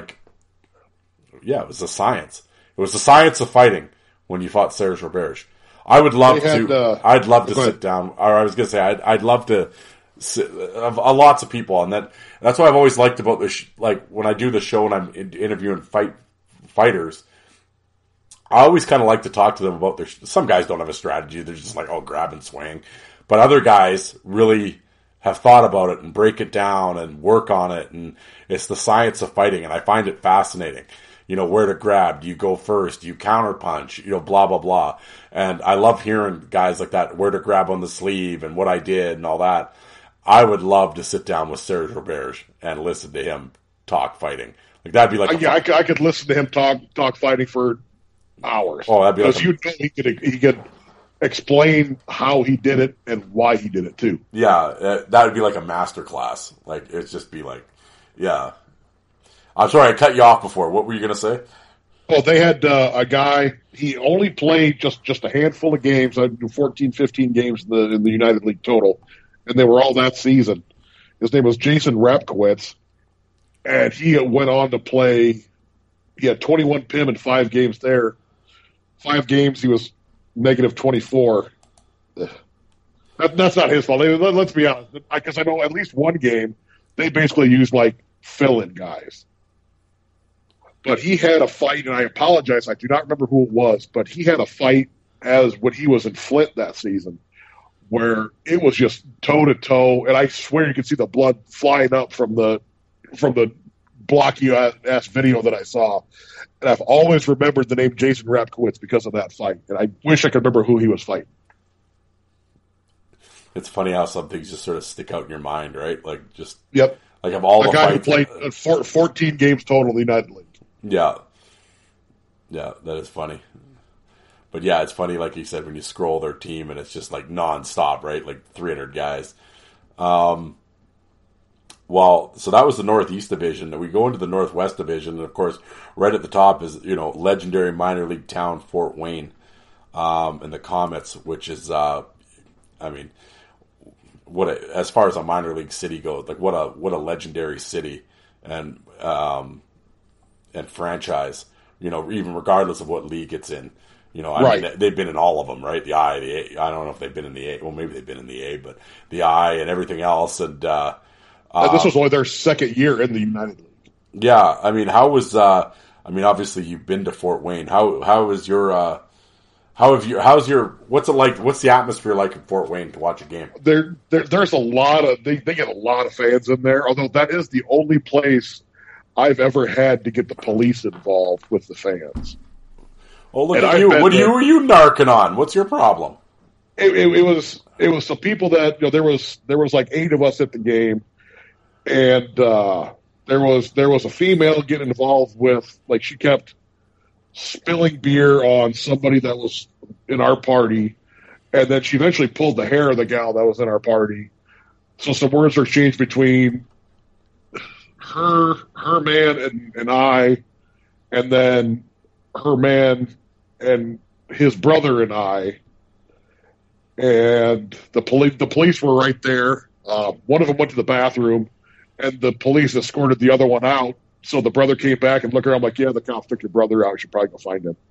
a science. It was the science of fighting when you fought Serge Roberge. I would love I'd love to sit down, or I was going to say, I'd love to sit, lots of people on that. That's what I've always liked about this, like, when I do the show and I'm interviewing fighters, I always kind of like to talk to them about some guys don't have a strategy. They're just like, grab and swing. But other guys really have thought about it and break it down and work on it. And it's the science of fighting. And I find it fascinating. Where to grab. Do you go first? Do you counter punch? Blah, blah, blah. And I love hearing guys like that, where to grab on the sleeve and what I did and all that. I would love to sit down with Serge Roberge and listen to him talk fighting. Like, that'd be like, I could listen to him talk fighting for hours. Oh, that'd be like, he could explain how he did it and why he did it too. Yeah, that would be like a master class. Like, it'd just be like, yeah. I'm sorry, I cut you off before. What were you going to say? Well, they had a guy, he only played just a handful of games, 14, 15 games in the United League total, and they were all that season. His name was Jason Rapkowitz, and he went on to play, he had 21 PIM in 5 games there. 5 games, he was negative 24. That's not his fault. Let's be honest, because I know at least one game, they basically used, like, fill-in guys. But he had a fight, and I apologize, I do not remember who it was, but he had a fight when he was in Flint that season, where it was just toe-to-toe, and I swear you could see the blood flying up from blocky ass video that I saw. And I've always remembered the name Jason Rapkowitz because of that fight. And I wish I could remember who he was fighting. It's funny how some things just sort of stick out in your mind, right? Like just Yep. Like of all the guy fights, who played 14 games total in the United League. Yeah, that is funny. But yeah, it's funny, like you said, when you scroll their team and it's just like nonstop, right? Like 300 guys. Well, so that was the Northeast Division. And we go into the Northwest Division, and of course, right at the top is legendary minor league town Fort Wayne, and the Comets, which is, as far as a minor league city goes, like what a legendary city and franchise. Even regardless of what league it's in. I mean, they've been in all of them, right? The I, the A. I don't know if they've been in the A. Well, maybe they've been in the A, but the I and everything else. And this was only their second year in the United League. Yeah, I mean, how was? Obviously you've been to Fort Wayne. How's your? What's it like? What's the atmosphere like in Fort Wayne to watch a game? There's a lot of they get a lot of fans in there. Although that is the only place I've ever had to get the police involved with the fans. Oh, look at you! What are you narking on? What's your problem? It was some people that there was like 8 of us at the game, and there was a female getting involved with, like, she kept spilling beer on somebody that was in our party, and then she eventually pulled the hair of the gal that was in our party. So some words were exchanged between her man and I, and then her man and his brother and I, and the police were right there. One of them went to the bathroom, and the police escorted the other one out. So the brother came back and looked around like, yeah, the cops took your brother out. You should probably go find him.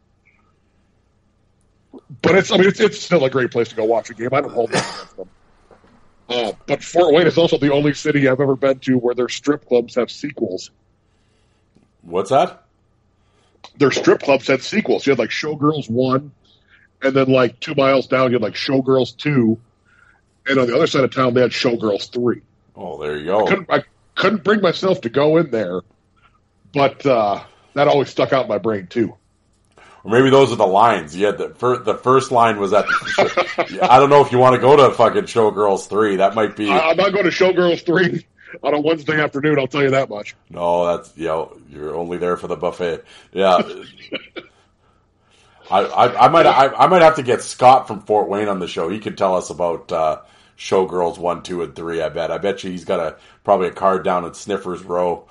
But it's still a great place to go watch a game. I don't hold that against them. But Fort Wayne is also the only city I've ever been to where their strip clubs have sequels. What's that? Their strip clubs had sequels. You had like Showgirls 1, and then like 2 miles down you had like Showgirls 2, and on the other side of town they had Showgirls 3. Oh, there you go. I couldn't bring myself to go in there, but that always stuck out in my brain too. Or maybe those are the lines. You had the first line was at I don't know if you want to go to fucking Showgirls 3. That might be... I'm not going to Showgirls 3 on a Wednesday afternoon, I'll tell you that much. No, that's, you're only there for the buffet. Yeah. I might have to get Scott from Fort Wayne on the show. He can tell us about Showgirls 1, 2, and 3, I bet. I bet you he's got probably a card down at Sniffers Row.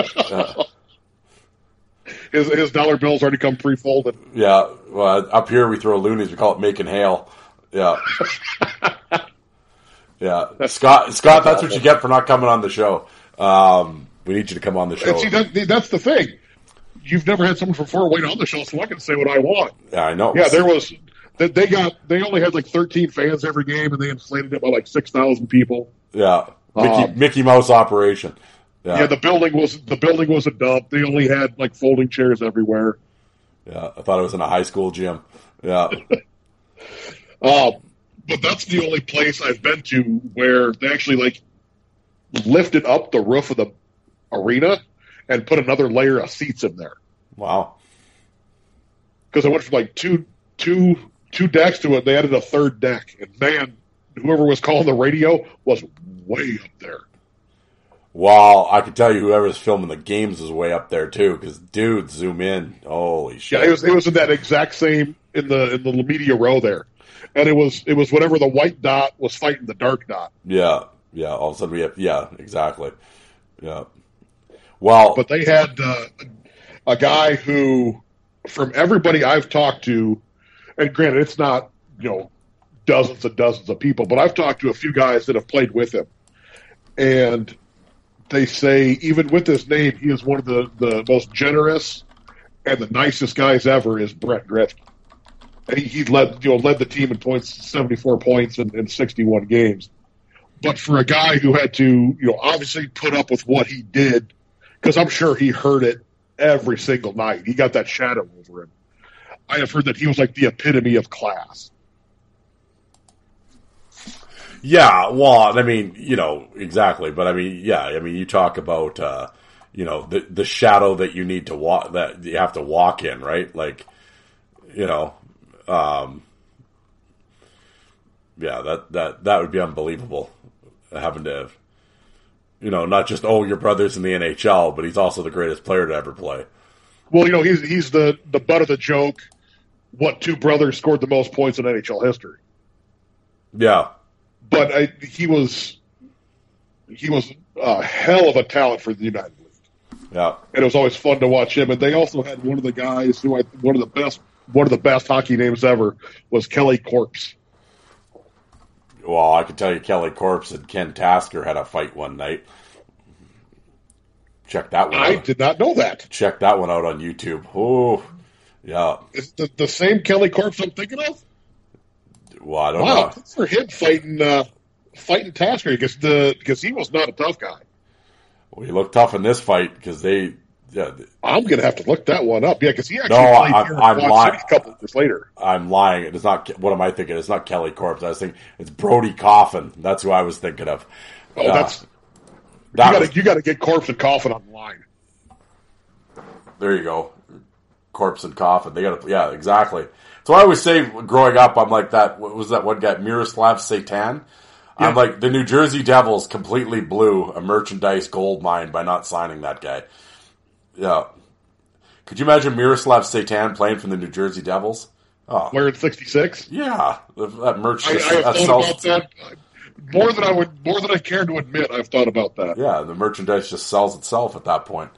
His dollar bills already come pre-folded. Yeah. Well, up here we throw loonies. We call it making hail. Yeah. Yeah. Scott, that's what you get for not coming on the show. We need you to come on the show. And see, that's the thing. You've never had someone from Fort Wayne on the show, so I can say what I want. Yeah, I know. Yeah, they only had like 13 fans every game, and they inflated it by like 6,000 people. Yeah. Mickey Mouse operation. Yeah, the building was a dump. They only had like folding chairs everywhere. Yeah, I thought it was in a high school gym. Yeah. But that's the only place I've been to where they actually like lifted up the roof of the arena and put another layer of seats in there. Wow. Because I went from like two decks to it. They added a third deck, and man, whoever was calling the radio was way up there. Well, I can tell you whoever's filming the games is way up there too, because dude, zoom in. Holy shit! Yeah, it was in that exact same in the media row there, and it was whatever the white dot was fighting the dark dot. Yeah. All of a sudden we have exactly. Yeah. Well, but they had a guy who, from everybody I've talked to, and granted it's not dozens and dozens of people, but I've talked to a few guys that have played with him, and they say, even with his name, he is one of the most generous and the nicest guys ever is Brent Gretzky. And he led the team in points, 74 points in 61 games. But for a guy who had to, obviously put up with what he did, because I'm sure he heard it every single night. He got that shadow over him. I have heard that he was like the epitome of class. Yeah, well, I mean, exactly. But I mean, yeah, I mean, you talk about, the shadow that you need to walk, that you have to walk in, right? Like, yeah, that would be unbelievable. Having to, not just, your brother's in the NHL, but he's also the greatest player to ever play. Well, he's the butt of the joke. What two brothers scored the most points in NHL history? Yeah. But he was a hell of a talent for the United League. Yeah, and it was always fun to watch him. And they also had one of the guys who one of the best hockey names ever was Kelly Corpse. Well, I can tell you, Kelly Corpse and Ken Tasker had a fight one night. Check that one out. I did not know that. Check that one out on YouTube. Oh, yeah. Is it the same Kelly Corpse I'm thinking of? Well, I don't know. Wow, good for him fighting Tasker because he was not a tough guy. Well, he looked tough in this fight because I'm going to have to look that one up. Yeah, because he actually played here in Quad City a couple of years later. I'm lying. It's not. What am I thinking? It's not Kelly Corpse. I was thinking it's Brody Coffin. That's who I was thinking of. Oh, you got to get Corpse and Coffin on the line. There you go. Corpse and Coffin. They got to. Yeah, exactly. So I always say, growing up, I'm like that. What was that one guy, Miroslav Satan? Yeah. I'm like, the New Jersey Devils completely blew a merchandise gold mine by not signing that guy. Yeah. Could you imagine Miroslav Satan playing for the New Jersey Devils? Oh. Wearing 66? Yeah. That merch. I have thought about that. More than I care to admit, I've thought about that. Yeah, the merchandise just sells itself at that point.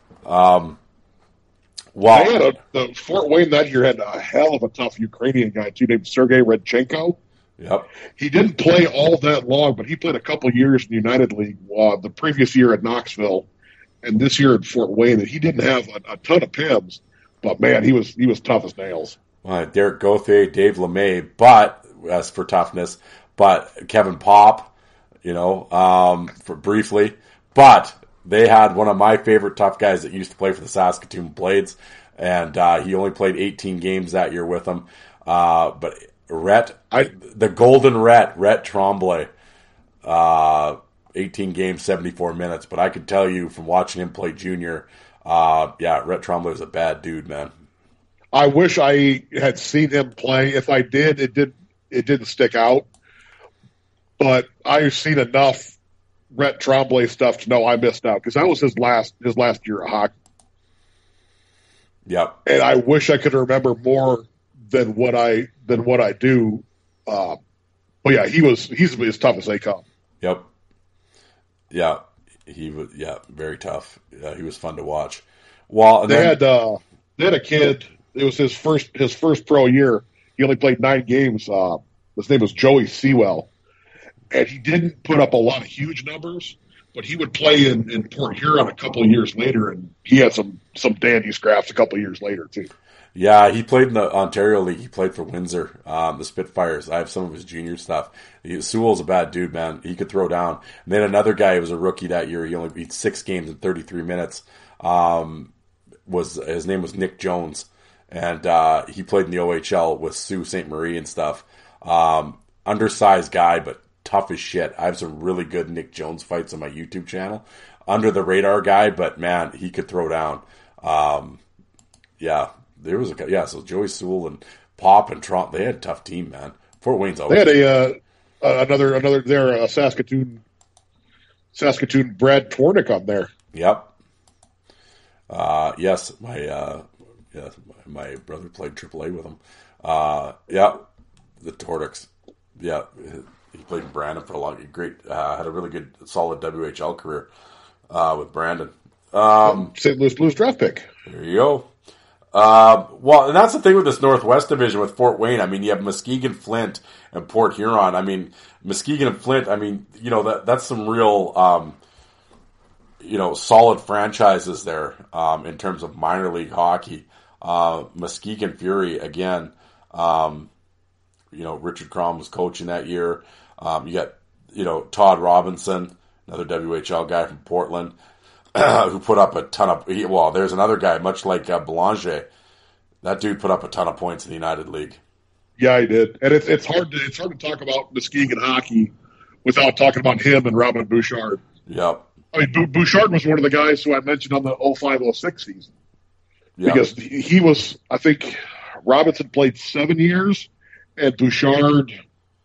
The Fort Wayne that year had a hell of a tough Ukrainian guy too, named Sergei Redchenko. Yep. He didn't play all that long, but he played a couple years in the United League. The previous year at Knoxville, and this year at Fort Wayne. And he didn't have a ton of PIMs, but man, he was tough as nails. Derek Gauthier, Dave LeMay, but as for toughness, but Kevin Pop, for briefly, but. They had one of my favorite tough guys that used to play for the Saskatoon Blades, and he only played 18 games that year with them. But the Golden Rhett Tremblay, 18 games, 74 minutes. But I could tell you from watching him play junior, Rhett Tremblay was a bad dude, man. I wish I had seen him play. If I did, it didn't stick out. But I've seen enough Rhett Tremblay stuff to know I missed out because that was his last year of hockey. Yep. And I wish I could remember more than what I do. But yeah, he's as tough as they come. Yep. Yeah, he was. Yeah, very tough. Yeah, he was fun to watch. Well, they had a kid. It was his first pro year. He only played 9 games. His name was Joey Sewell. And he didn't put up a lot of huge numbers, but he would play in Port Huron a couple of years later, and he had some dandy scraps a couple of years later, too. Yeah, he played in the Ontario League. He played for Windsor, the Spitfires. I have some of his junior stuff. Sewell's a bad dude, man. He could throw down. And then another guy who was a rookie that year. He only beat 6 games in 33 minutes. His name was Nick Jones, and he played in the OHL with Sault Ste. Marie and stuff. Undersized guy, but tough as shit. I have some really good Nick Jones fights on my YouTube channel. Under the radar guy, but man, he could throw down. There was so Joey Sewell and Pop and Trump, they had a tough team, man. Fort Wayne's always. They had another Saskatoon Brad Twarnick on there. Yep. Yes, my brother played AAA with him. The Twarnicks. Yeah, he played in Brandon for a great, had a really good, solid WHL career with Brandon. St. Louis Blues draft pick. There you go. Well, and that's the thing with this Northwest Division with Fort Wayne. I mean, you have Muskegon, Flint, and Port Huron. I mean, Muskegon and Flint, I mean, that's some real, solid franchises there in terms of minor league hockey. Muskegon Fury, again, Richard Crom was coaching that year. You got, Todd Robinson, another WHL guy from Portland, who put up a ton of, there's another guy, much like Belanger. That dude put up a ton of points in the United League. Yeah, he did. And it's hard to talk about Muskegon hockey without talking about him and Robin Bouchard. Yep. I mean, Bouchard was one of the guys who I mentioned on the 05-06 season. Yep. Because he was, I think, Robinson played 7 years, and Bouchard,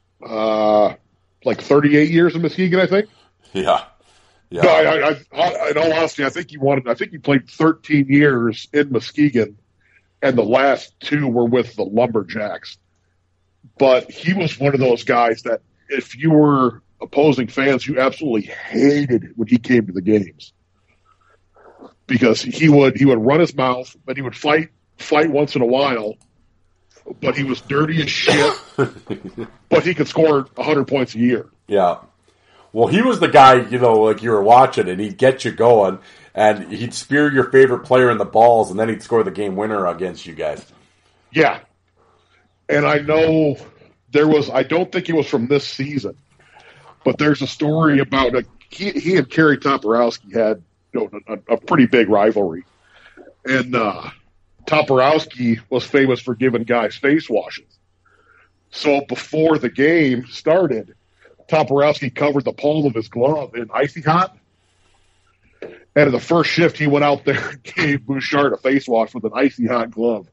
like 38 years in Muskegon, I think. Yeah. Yeah. No, I, in all honesty, I think he played 13 years in Muskegon, and the last 2 were with the Lumberjacks. But he was one of those guys that if you were opposing fans, you absolutely hated when he came to the games. Because he would run his mouth, but he would fight once in a while, but he was dirty as shit, but he could score 100 points a year. Yeah. Well, he was the guy, like you were watching, and he'd get you going, and he'd spear your favorite player in the balls, and then he'd score the game winner against you guys. Yeah. And I know I don't think it was from this season, but there's a story about he and Kerry Toporowski had a pretty big rivalry. And Toporowski was famous for giving guys face washes. So before the game started, Toporowski covered the palm of his glove in Icy Hot. And in the first shift, he went out there and gave Bouchard a face wash with an Icy Hot glove.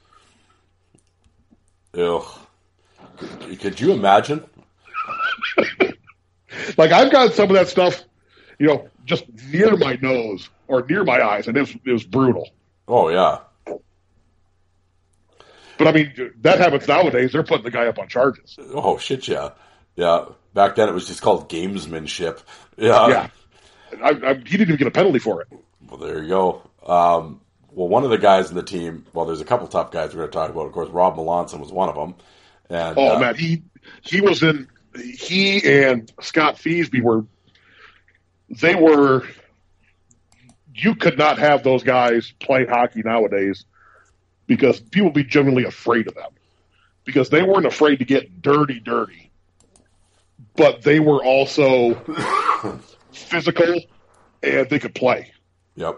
Ew. Could you imagine? Like, I've got some of that stuff, just near my nose or near my eyes, and it was brutal. Oh, yeah. But, I mean, that happens nowadays. They're putting the guy up on charges. Oh, shit, yeah. Yeah. Back then, it was just called gamesmanship. Yeah. Yeah. He didn't even get a penalty for it. Well, there you go. Well, one of the guys in the team, there's a couple tough guys we're going to talk about. Of course, Rob Melanson was one of them. And, man, he was in. He and Scott Feasby you could not have those guys playing hockey nowadays because people would be generally afraid of them because they weren't afraid to get dirty, but they were also physical and they could play. Yep.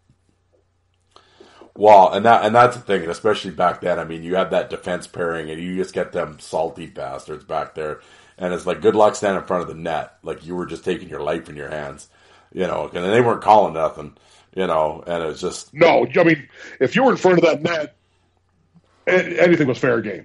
Well, and that's the thing, and especially back then. I mean, you had that defense pairing, and you just get them salty bastards back there, and it's like good luck standing in front of the net, like you were just taking your life in your hands, and they weren't calling nothing, and it's just no. I mean, if you were in front of that net, anything was fair game.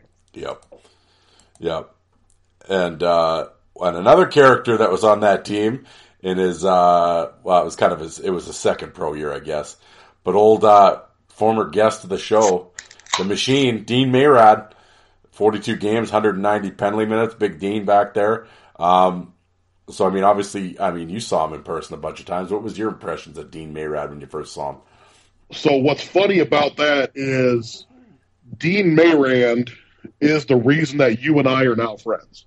Yep. And another character that was on that team in his it was kind of it was his second pro year, I guess, but old. Former guest of the show, the Machine, Dean Mayrad, 42 games, 190 penalty minutes, big Dean back there. So, I mean, obviously, you saw him in person a bunch of times. What was your impressions of Dean Mayrad when you first saw him? So what's funny about that is Dean Mayrad is the reason that you and I are now friends.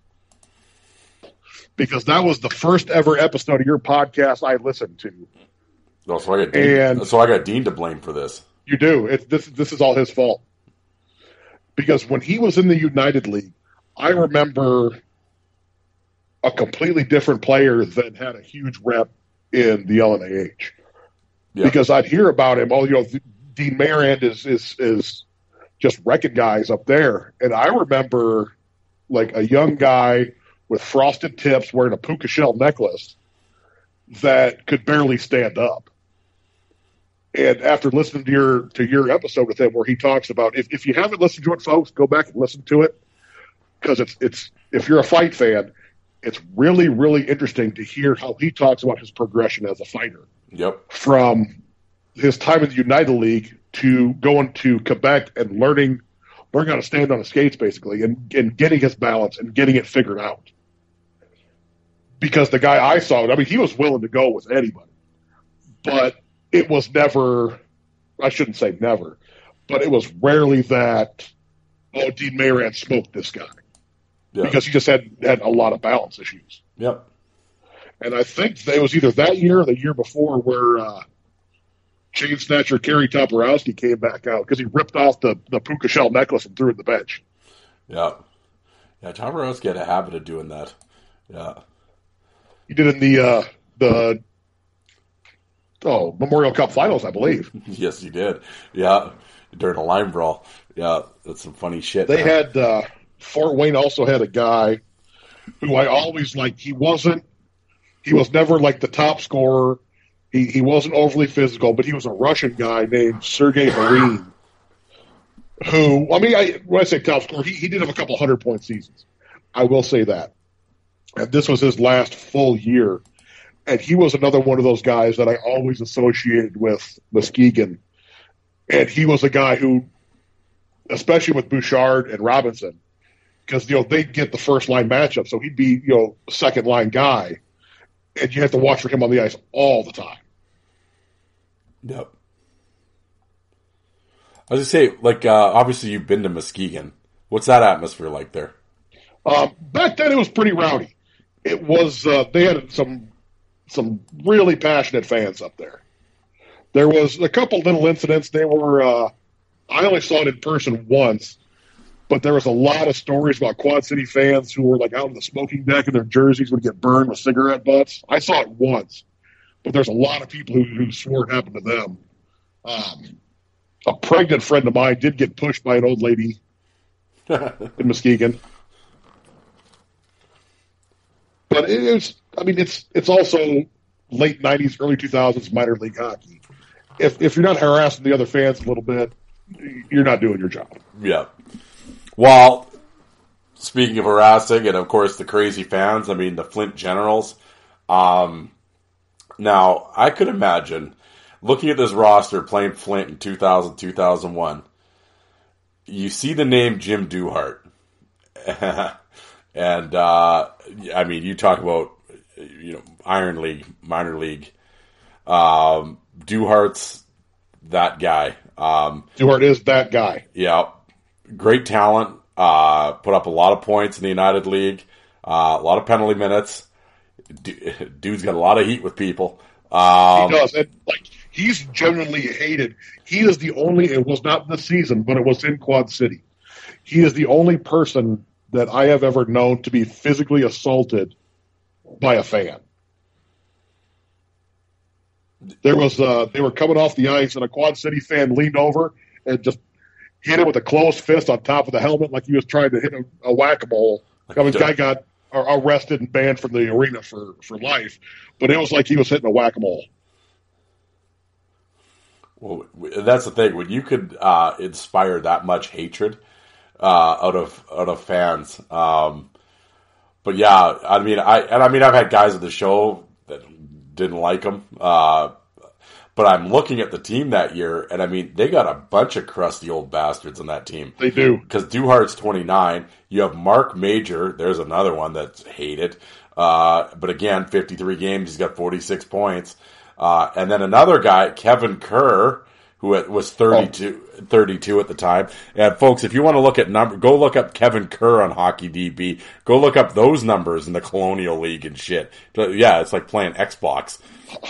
Because that was the first ever episode of your podcast I listened to. Oh, so I got Dean to blame for this. You do. This is all his fault. Because when he was in the United League, I remember a completely different player that had a huge rep in the LNAH. Yeah. Because I'd hear about him. Dean Mayrad is just wrecking guys up there. And I remember like a young guy with frosted tips wearing a puka shell necklace that could barely stand up. And after listening to your episode with him, where he talks about if you haven't listened to it, folks, go back and listen to it because it's if you're a fight fan, it's really really interesting to hear how he talks about his progression as a fighter. Yep. From his time in the United League to going to Quebec and learning how to stand on his skates basically, and getting his balance and getting it figured out. Because the guy I saw, he was willing to go with anybody, but it was never, I shouldn't say never, but it was rarely that, Dean Mayrad smoked this guy. Yeah. Because he just had a lot of balance issues. Yep. And I think it was either that year or the year before where chain snatcher Kerry Toporowski came back out because he ripped off the puka shell necklace and threw it in the bench. Yeah. Yeah, Toporowski had a habit of doing that. Yeah. He did in the Memorial Cup Finals, I believe. Yes, he did. Yeah, during a line brawl. Yeah, that's some funny shit. They had Fort Wayne also had a guy who I always liked. He was never like the top scorer. He wasn't overly physical, but he was a Russian guy named Sergei Marin, who, I mean, when I say top scorer, he did have a couple 100-point seasons. I will say that. And this was his last full year. And he was another one of those guys that I always associated with Muskegon. And he was a guy who, especially with Bouchard and Robinson, because, they'd get the first-line matchup, so he'd be, a second-line guy. And you have to watch for him on the ice all the time. Yep. I was going to say, obviously you've been to Muskegon. What's that atmosphere like there? Back then it was pretty rowdy. It was, they had some really passionate fans up there. There was a couple little incidents. They were, I only saw it in person once, but there was a lot of stories about Quad City fans who were out on the smoking deck and their jerseys would get burned with cigarette butts. I saw it once, but there's a lot of people who swore it happened to them. A pregnant friend of mine did get pushed by an old lady in Muskegon. But it's also late 90s, early 2000s minor league hockey. If you're not harassing the other fans a little bit, you're not doing your job. Yeah. Well, speaking of harassing, and of course the crazy fans, the Flint Generals. Now, I could imagine looking at this roster playing Flint in 2000, 2001, you see the name Jim Duhart. And, you talk about, Iron League, minor league. Duhart's that guy. Duhart is that guy. Yeah. Great talent. Put up a lot of points in the United League. A lot of penalty minutes. Dude's got a lot of heat with people. He does. And, he's genuinely hated. He is the only, it was not this season, but it was in Quad City. He is the only person that I have ever known to be physically assaulted by a fan. There was, they were coming off the ice and a Quad City fan leaned over and just hit him with a closed fist on top of the helmet like he was trying to hit a whack-a-mole. The guy got arrested and banned from the arena for life, but it was like he was hitting a whack-a-mole. Well, that's the thing. When you could inspire that much hatred out of fans, but yeah, I've had guys at the show that didn't like him, but I'm looking at the team that year, and they got a bunch of crusty old bastards on that team. They do, because Duhart's 29. You have Mark Major. There's another one that's hated, but again, 53 games. He's got 46 points. And then another guy, Kevin Kerr, who was 32 at the time. And folks, if you want to look at go look up Kevin Kerr on HockeyDB. Go look up those numbers in the Colonial League and shit. Yeah, it's like playing Xbox.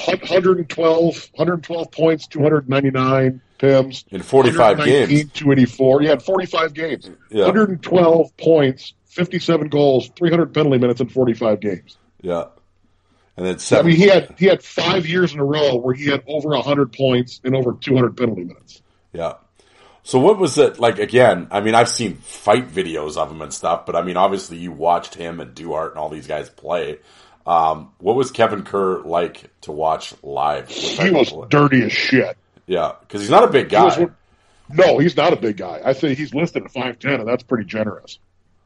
112 points, 299 PIMs. In 45 games. 284. Yeah, in 45 games. Yeah. 112 points, 57 goals, 300 penalty minutes in 45 games. Yeah. And then 7. He had 5 years in a row where he had over 100 points and over 200 penalty minutes. Yeah. So what was it like? Again, I've seen fight videos of him and stuff, but obviously you watched him and Duhart and all these guys play. What was Kevin Kerr like to watch live? He was dirty as shit. Yeah, because he's not a big guy. No, he's not a big guy. I think he's listed at 5'10", and that's pretty generous.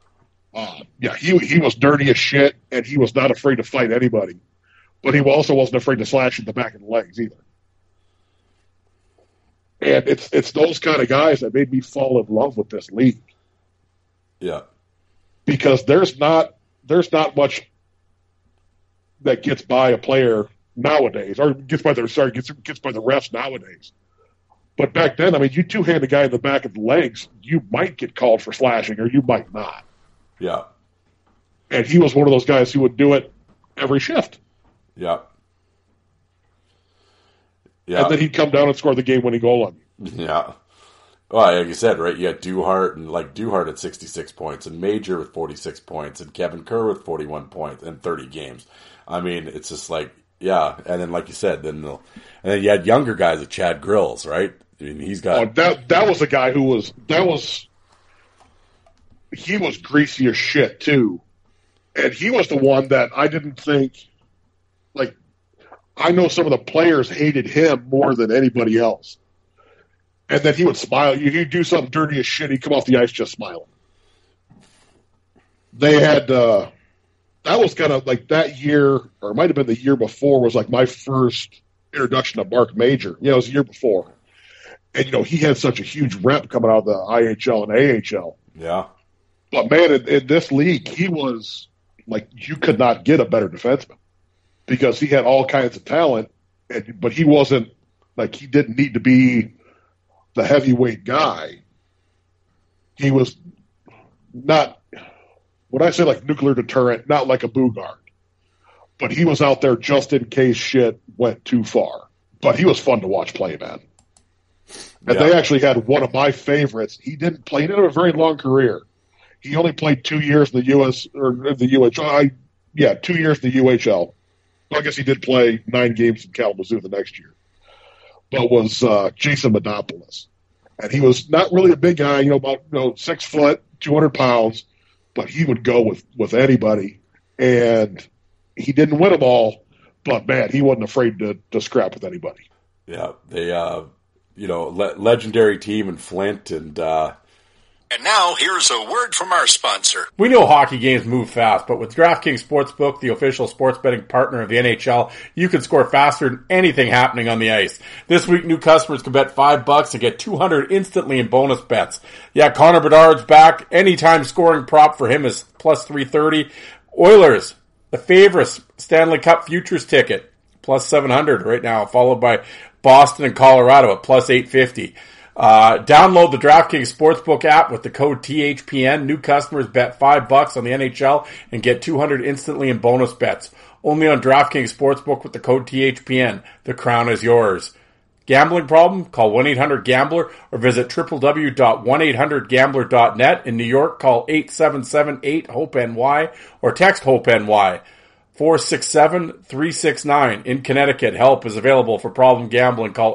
He was dirty as shit, and he was not afraid to fight anybody. But he also wasn't afraid to slash in the back of the legs either. And it's those kind of guys that made me fall in love with this league. Yeah. Because there's not much that gets by a player nowadays, or gets by the refs nowadays. But back then, you two-hand a guy in the back of the legs, you might get called for slashing, or you might not. Yeah. And he was one of those guys who would do it every shift. Yeah. Yeah. And then he'd come down and score the game-winning goal on you. Yeah. Well, like you said, right, you had Duhart, and Duhart at 66 points, and Major with 46 points, and Kevin Kerr with 41 points in 30 games. It's just yeah. And then, like you said, then you had younger guys like Chad Grills, right? He's got... Oh, that was a guy he was greasy as shit, too. And he was the one that I didn't think, like, I know some of the players hated him more than anybody else. And then he would smile. He'd do something dirty as shit. He'd come off the ice just smiling. They had, that was kind of like that year, or it might have been the year before, was like my first introduction to Mark Major. It was the year before. And, he had such a huge rep coming out of the IHL and AHL. Yeah. But, man, in this league, he was, like, you could not get a better defenseman because he had all kinds of talent, but he wasn't, like, he didn't need to be the heavyweight guy. He was not, when I say, like, nuclear deterrent, not like a Bugard. But he was out there just in case shit went too far. But he was fun to watch play, man. And they actually had one of my favorites. He didn't have a very long career. He only played 2 years in the U.S. or the UHL. 2 years in the UHL. Well, I guess he did play 9 games in Kalamazoo the next year. But was Jason Medopoulos. And he was not really a big guy, about 6 foot, 200 pounds, but he would go with anybody. And he didn't win them all, but, man, he wasn't afraid to scrap with anybody. Yeah, they, legendary team in Flint. And now, here's a word from our sponsor. We know hockey games move fast, but with DraftKings Sportsbook, the official sports betting partner of the NHL, you can score faster than anything happening on the ice. This week, new customers can bet $5 and get $200 instantly in bonus bets. Yeah, Connor Bedard's back. Anytime scoring prop for him is plus 330. Oilers, the favorites, Stanley Cup futures ticket, plus 700 right now, followed by Boston and Colorado at plus 850. Download the DraftKings Sportsbook app with the code THPN. New customers bet $5 on the NHL and get $200 instantly in bonus bets. Only on DraftKings Sportsbook with the code THPN. The crown is yours. Gambling problem? Call 1-800-GAMBLER or visit www.1800gambler.net. In New York, call 877-8-HOPE-NY or text HOPE-NY 467-369. In Connecticut, help is available for problem gambling. Call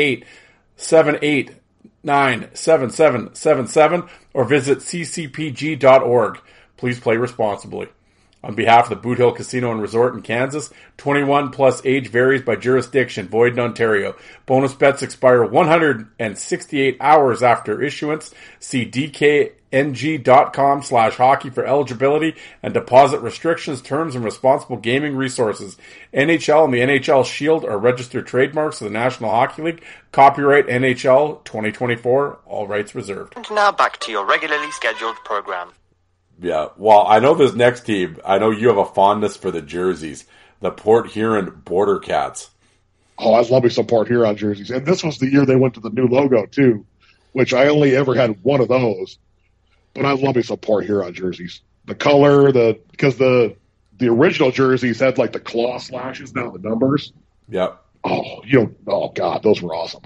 888-789-7777 or visit ccpg.org. Please play responsibly. On behalf of the Boot Hill Casino and Resort in Kansas, 21 plus age varies by jurisdiction, void in Ontario. Bonus bets expire 168 hours after issuance. See dkng.com/hockey for eligibility and deposit restrictions, terms, and responsible gaming resources. NHL and the NHL Shield are registered trademarks of the National Hockey League. Copyright NHL 2024. All rights reserved. And now back to your regularly scheduled program. Yeah, well, I know this next team, I know you have a fondness for the jerseys, the Port Huron Border Cats. Oh, I love me some Port Huron jerseys. And this was the year they went to the new logo, too, which I only ever had one of those. But I love me some Port Huron jerseys. The color, because the original jerseys had, like, the claw slashes down the numbers. Yep. Oh, God, those were awesome.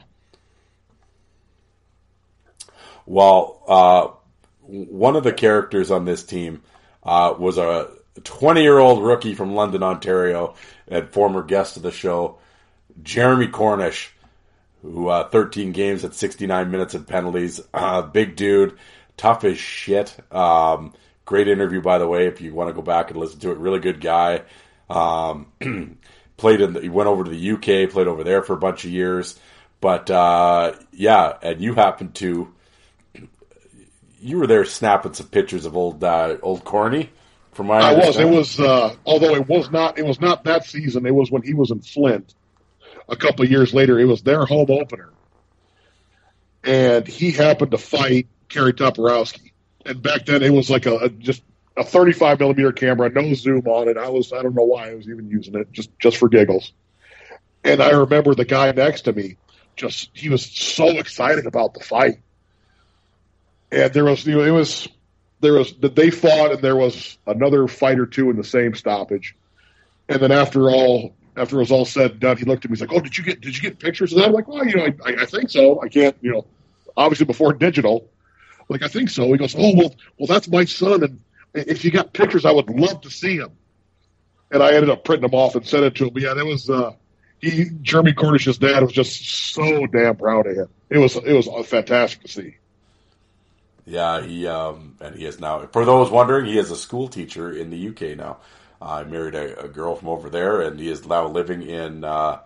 Well, one of the characters on this team was a 20-year-old rookie from London, Ontario, and former guest of the show, Jeremy Cornish, who 13 games at 69 minutes and penalties. Big dude, tough as shit. Great interview, by the way, if you want to go back and listen to it. Really good guy. He went over to the UK, played over there for a bunch of years. But, and you happened to... You were there snapping some pictures of old Corny, from my understanding. It was, although it was not that season. It was when he was in Flint. A couple of years later, it was their home opener, and he happened to fight Kerry Toporowski. And back then, it was like just a 35 millimeter camera, no zoom on it. I don't know why I was even using it, just for giggles. And I remember the guy next to me, he was so excited about the fight. And they fought, and there was another fight or two in the same stoppage. And then after it was all said and done, he looked at me. He's like, "Oh, did you get pictures of that?" I'm like, "Well, I think so. I can't, obviously before digital. Like, I think so." He goes, "Oh, well, that's my son, and if you got pictures, I would love to see him." And I ended up printing them off and sent it to him. But yeah, that was Jeremy Cornish's dad was just so damn proud of him. It was fantastic to see. Yeah, he is now. For those wondering, he is a school teacher in the UK now. I married a girl from over there, and he is now living in. I'm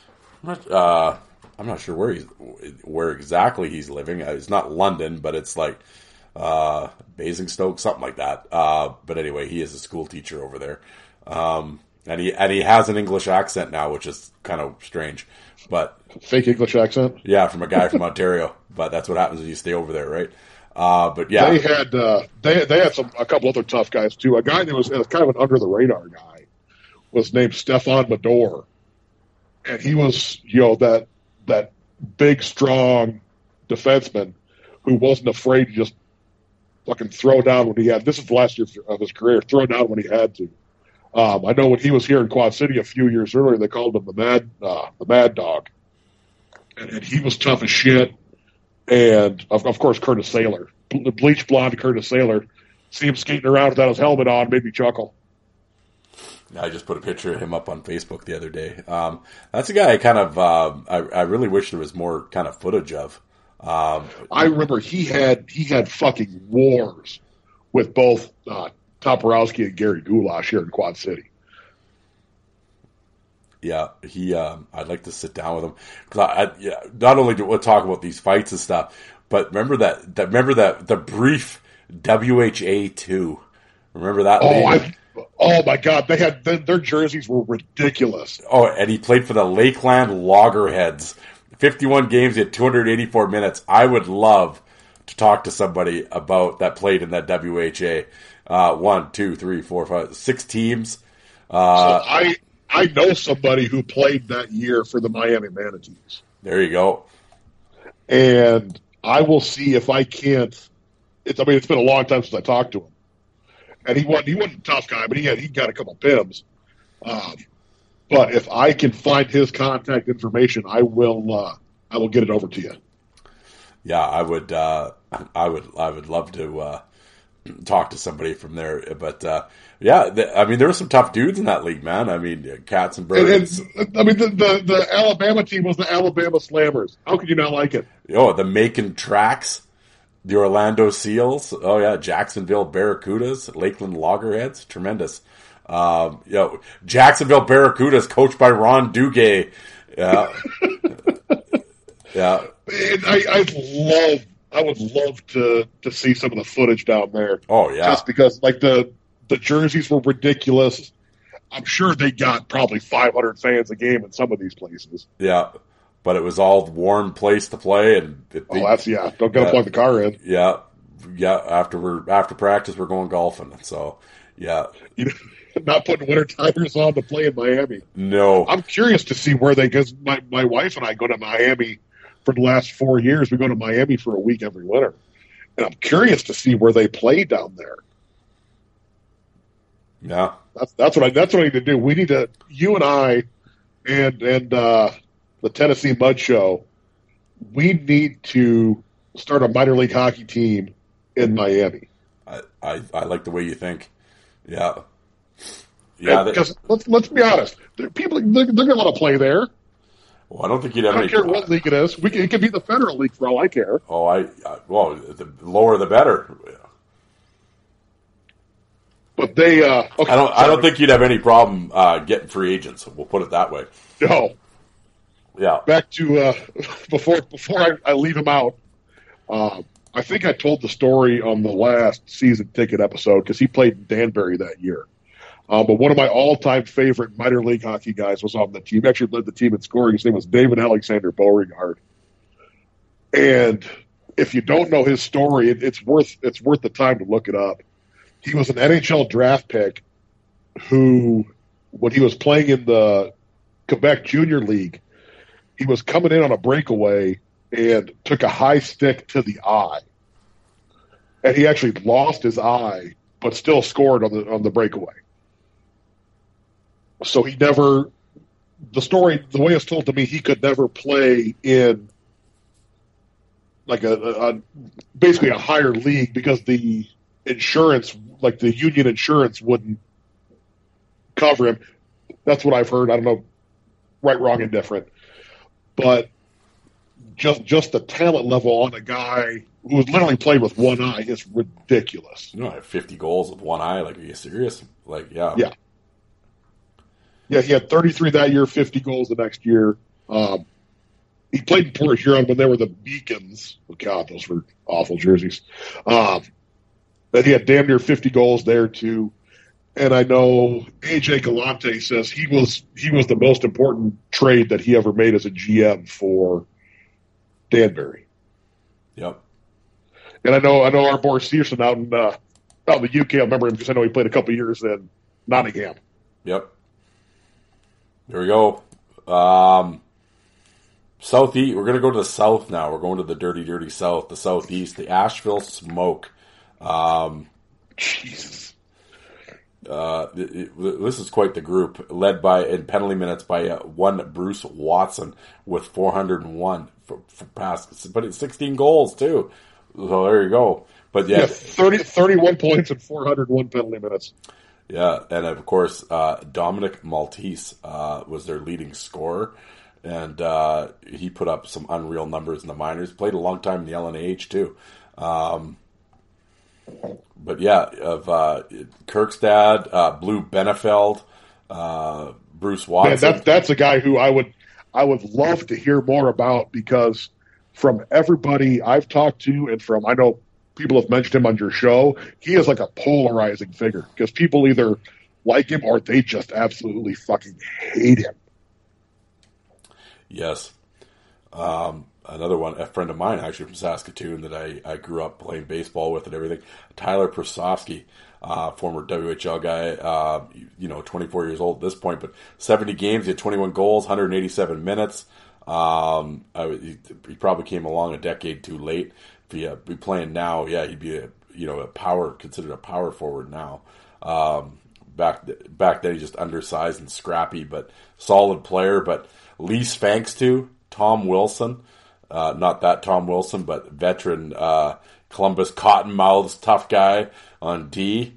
not sure where exactly he's living. It's not London, but it's like Basingstoke, something like that. But anyway, he is a school teacher over there, and he has an English accent now, which is kind of strange. But fake English accent, yeah, from a guy from Ontario. But that's what happens when you stay over there, right? But yeah, they had a couple other tough guys too. A guy that was kind of an under the radar guy was named Stefan Mador, and he was that big strong defenseman who wasn't afraid to just fucking throw down when he had. This is the last year of his career. Throw down when he had to. I know when he was here in Quad City a few years earlier, they called him the Mad Dog, and he was tough as shit. And, of course, Curtis Saylor. The bleach blonde Curtis Saylor. See him skating around without his helmet on, made me chuckle. I just put a picture of him up on Facebook the other day. That's a guy I kind of, I really wish there was more kind of footage of. I remember he had fucking wars with both Toporowski and Gary Goulash here in Quad City. Yeah, I'd like to sit down with him because not only do we'll talk about these fights and stuff, but remember the brief WHA2. Remember that? Oh my God, they had their jerseys were ridiculous. Oh, and he played for the Lakeland Loggerheads. 51 games, he had 284 minutes. I would love to talk to somebody about that played in that WHA. 1, 2, 3, 4, 5, 6 teams. So I know somebody who played that year for the Miami Manatees. There you go. And I will see if I can't. It's been a long time since I talked to him, and he wasn't a tough guy, but he got a couple pims. But if I can find his contact information, I will get it over to you. Yeah, I would love to talk to somebody from there, but there were some tough dudes in that league, man. I mean, Katzenberg. The Alabama team was the Alabama Slammers. How could you not like it? Oh, the Macon Tracks, the Orlando Seals. Oh yeah, Jacksonville Barracudas, Lakeland Loggerheads. Tremendous. Jacksonville Barracudas, coached by Ron Duguay. Yeah, yeah. And I would love to see some of the footage down there. Oh yeah, just because the jerseys were ridiculous. I'm sure they got probably 500 fans a game in some of these places. Yeah, but it was all warm place to play, and don't gotta plug the car in. Yeah. After practice, we're going golfing. So yeah, not putting winter tires on to play in Miami. No, I'm curious to see where because my wife and I go to Miami. For the last 4 years, we go to Miami for a week every winter, and I'm curious to see where they play down there. Yeah, that's what I need to do. We need to, you and I, and the Tennessee Mud Show. We need to start a minor league hockey team in Miami. I like the way you think. Yeah, yeah. Because let's be honest, they're gonna want to play there. Well, I don't think you'd have I don't care what league it is. It could be the Federal League for all I care. Oh, the lower the better. But they, okay, I don't think you'd have any problem getting free agents. We'll put it that way. No. Yeah. Back to before I leave him out. I think I told the story on the last season ticket episode because he played in Danbury that year. But one of my all-time favorite minor league hockey guys was on the team. Actually led the team in scoring. His name was David Alexander Beauregard. And if you don't know his story, it's worth the time to look it up. He was an NHL draft pick who, when he was playing in the Quebec Junior League, he was coming in on a breakaway and took a high stick to the eye. And he actually lost his eye, but still scored on the breakaway. So he never, the way it's told to me, he could never play in like basically a higher league because the insurance, like the union insurance, wouldn't cover him. That's what I've heard. I don't know, right, wrong, indifferent. But just the talent level on a guy who was literally played with one eye is ridiculous. You know, I have 50 goals with one eye. Like, are you serious? Like, yeah. Yeah. Yeah, he had 33 that year, 50 goals the next year. He played in Port Huron when they were the Beacons. Oh, God, those were awful jerseys. But he had damn near 50 goals there, too. And I know AJ Galante says he was the most important trade that he ever made as a GM for Danbury. Yep. And I know our boy Searson out in the UK. I remember him because I know he played a couple years in Nottingham. Yep. There we go. Southeast. We're going to go to the South now. We're going to the dirty, dirty South, the Southeast, the Asheville Smoke. Jesus. This is quite the group, led by in penalty minutes by one Bruce Watson with 401 for pass, but it's 16 goals too. So there you go. But yeah, 31 points and 401 penalty minutes. Yeah, and of course Dominic Maltese was their leading scorer, and he put up some unreal numbers in the minors. Played a long time in the LNAH too. But yeah, of Kirkstad, Blue Benefeld, Bruce Watson. Man, that's a guy who I would love to hear more about, because from everybody I've talked to and from, I know people have mentioned him on your show, he is like a polarizing figure, because people either like him or they just absolutely fucking hate him. Yes. Another one, a friend of mine actually from Saskatoon that I grew up playing baseball with and everything, Tyler Persofsky, former WHL guy, 24 years old at this point, but 70 games, he had 21 goals, 187 minutes. He probably came along a decade too late. If he'd be playing now, yeah, he'd be considered a power forward now. Back then, he's just undersized and scrappy, but solid player. But Lee Spanks too, Tom Wilson. Not that Tom Wilson, but veteran Columbus Cottonmouths tough guy on D.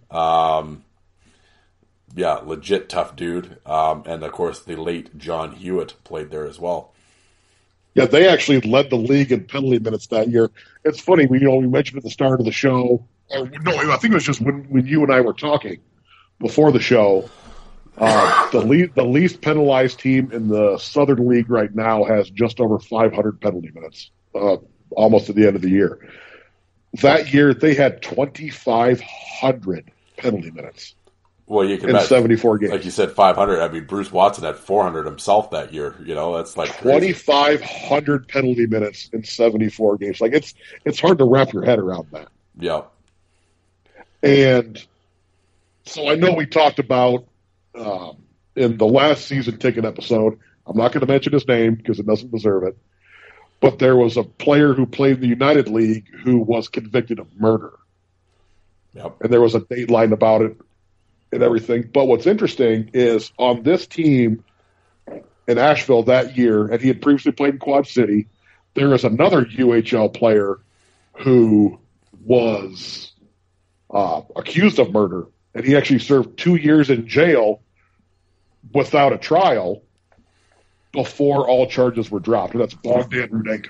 Legit tough dude. And of course, the late John Hewitt played there as well. Yeah, they actually led the league in penalty minutes that year. It's funny, we mentioned at the start of the show. Or no, I think it was just when you and I were talking before the show. The least penalized team in the Southern League right now has just over 500 penalty minutes, almost at the end of the year. That year, they had 2,500 penalty minutes. Well, you can in imagine, 74 games. Like you said, 500. I mean, Bruce Watson had 400 himself that year. That's like 2,500 penalty minutes in 74 games. Like it's hard to wrap your head around that. Yeah. And so I know we talked about in the last season ticket episode. I'm not going to mention his name because it doesn't deserve it. But there was a player who played in the United League who was convicted of murder. Yep. And there was a dateline about it and everything. But what's interesting is on this team in Asheville that year, and he had previously played in Quad City, there is another UHL player who was accused of murder, and he actually served 2 years in jail without a trial before all charges were dropped, and that's Bogdan Rudenko.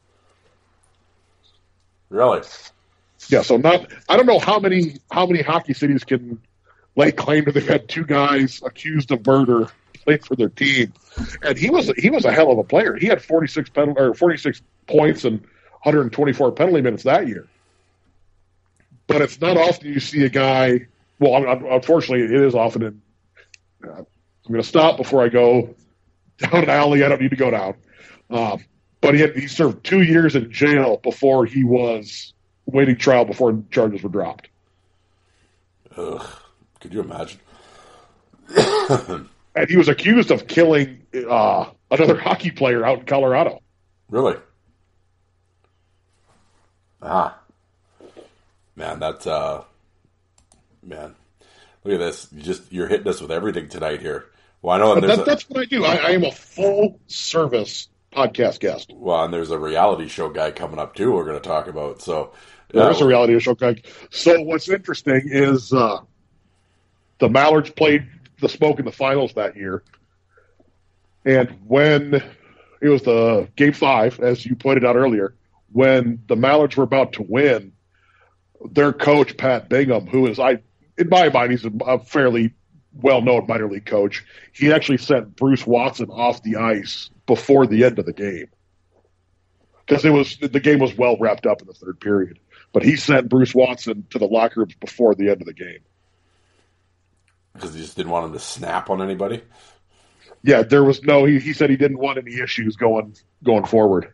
Really? Yeah. So I don't know how many hockey cities can lay claim to they've had two guys accused of murder play for their team, and he was a hell of a player. He had 46 points and 124 penalty minutes that year. But it's not often you see a guy. Well, unfortunately, it is often. I'm going to stop before I go down an alley I don't need to go down. But he served 2 years in jail before he was waiting trial before charges were dropped. Ugh. Could you imagine? And he was accused of killing another hockey player out in Colorado. Really? Man, that's man. Look at this. You're hitting us with everything tonight here. Well, I know that's what I do. I am a full service podcast guest. Well, and there's a reality show guy coming up too. We're going to talk about. So there's a reality show guy. So what's interesting is the Mallards played the Smoke in the finals that year, and when It was the Game 5, as you pointed out earlier, when the Mallards were about to win. Their coach, Pat Bingham, who is, in my mind, he's a fairly well-known minor league coach. He actually sent Bruce Watson off the ice before the end of the game because the game was well wrapped up in the third period. But he sent Bruce Watson to the locker rooms before the end of the game because he just didn't want him to snap on anybody. Yeah, there was no. He said he didn't want any issues going forward.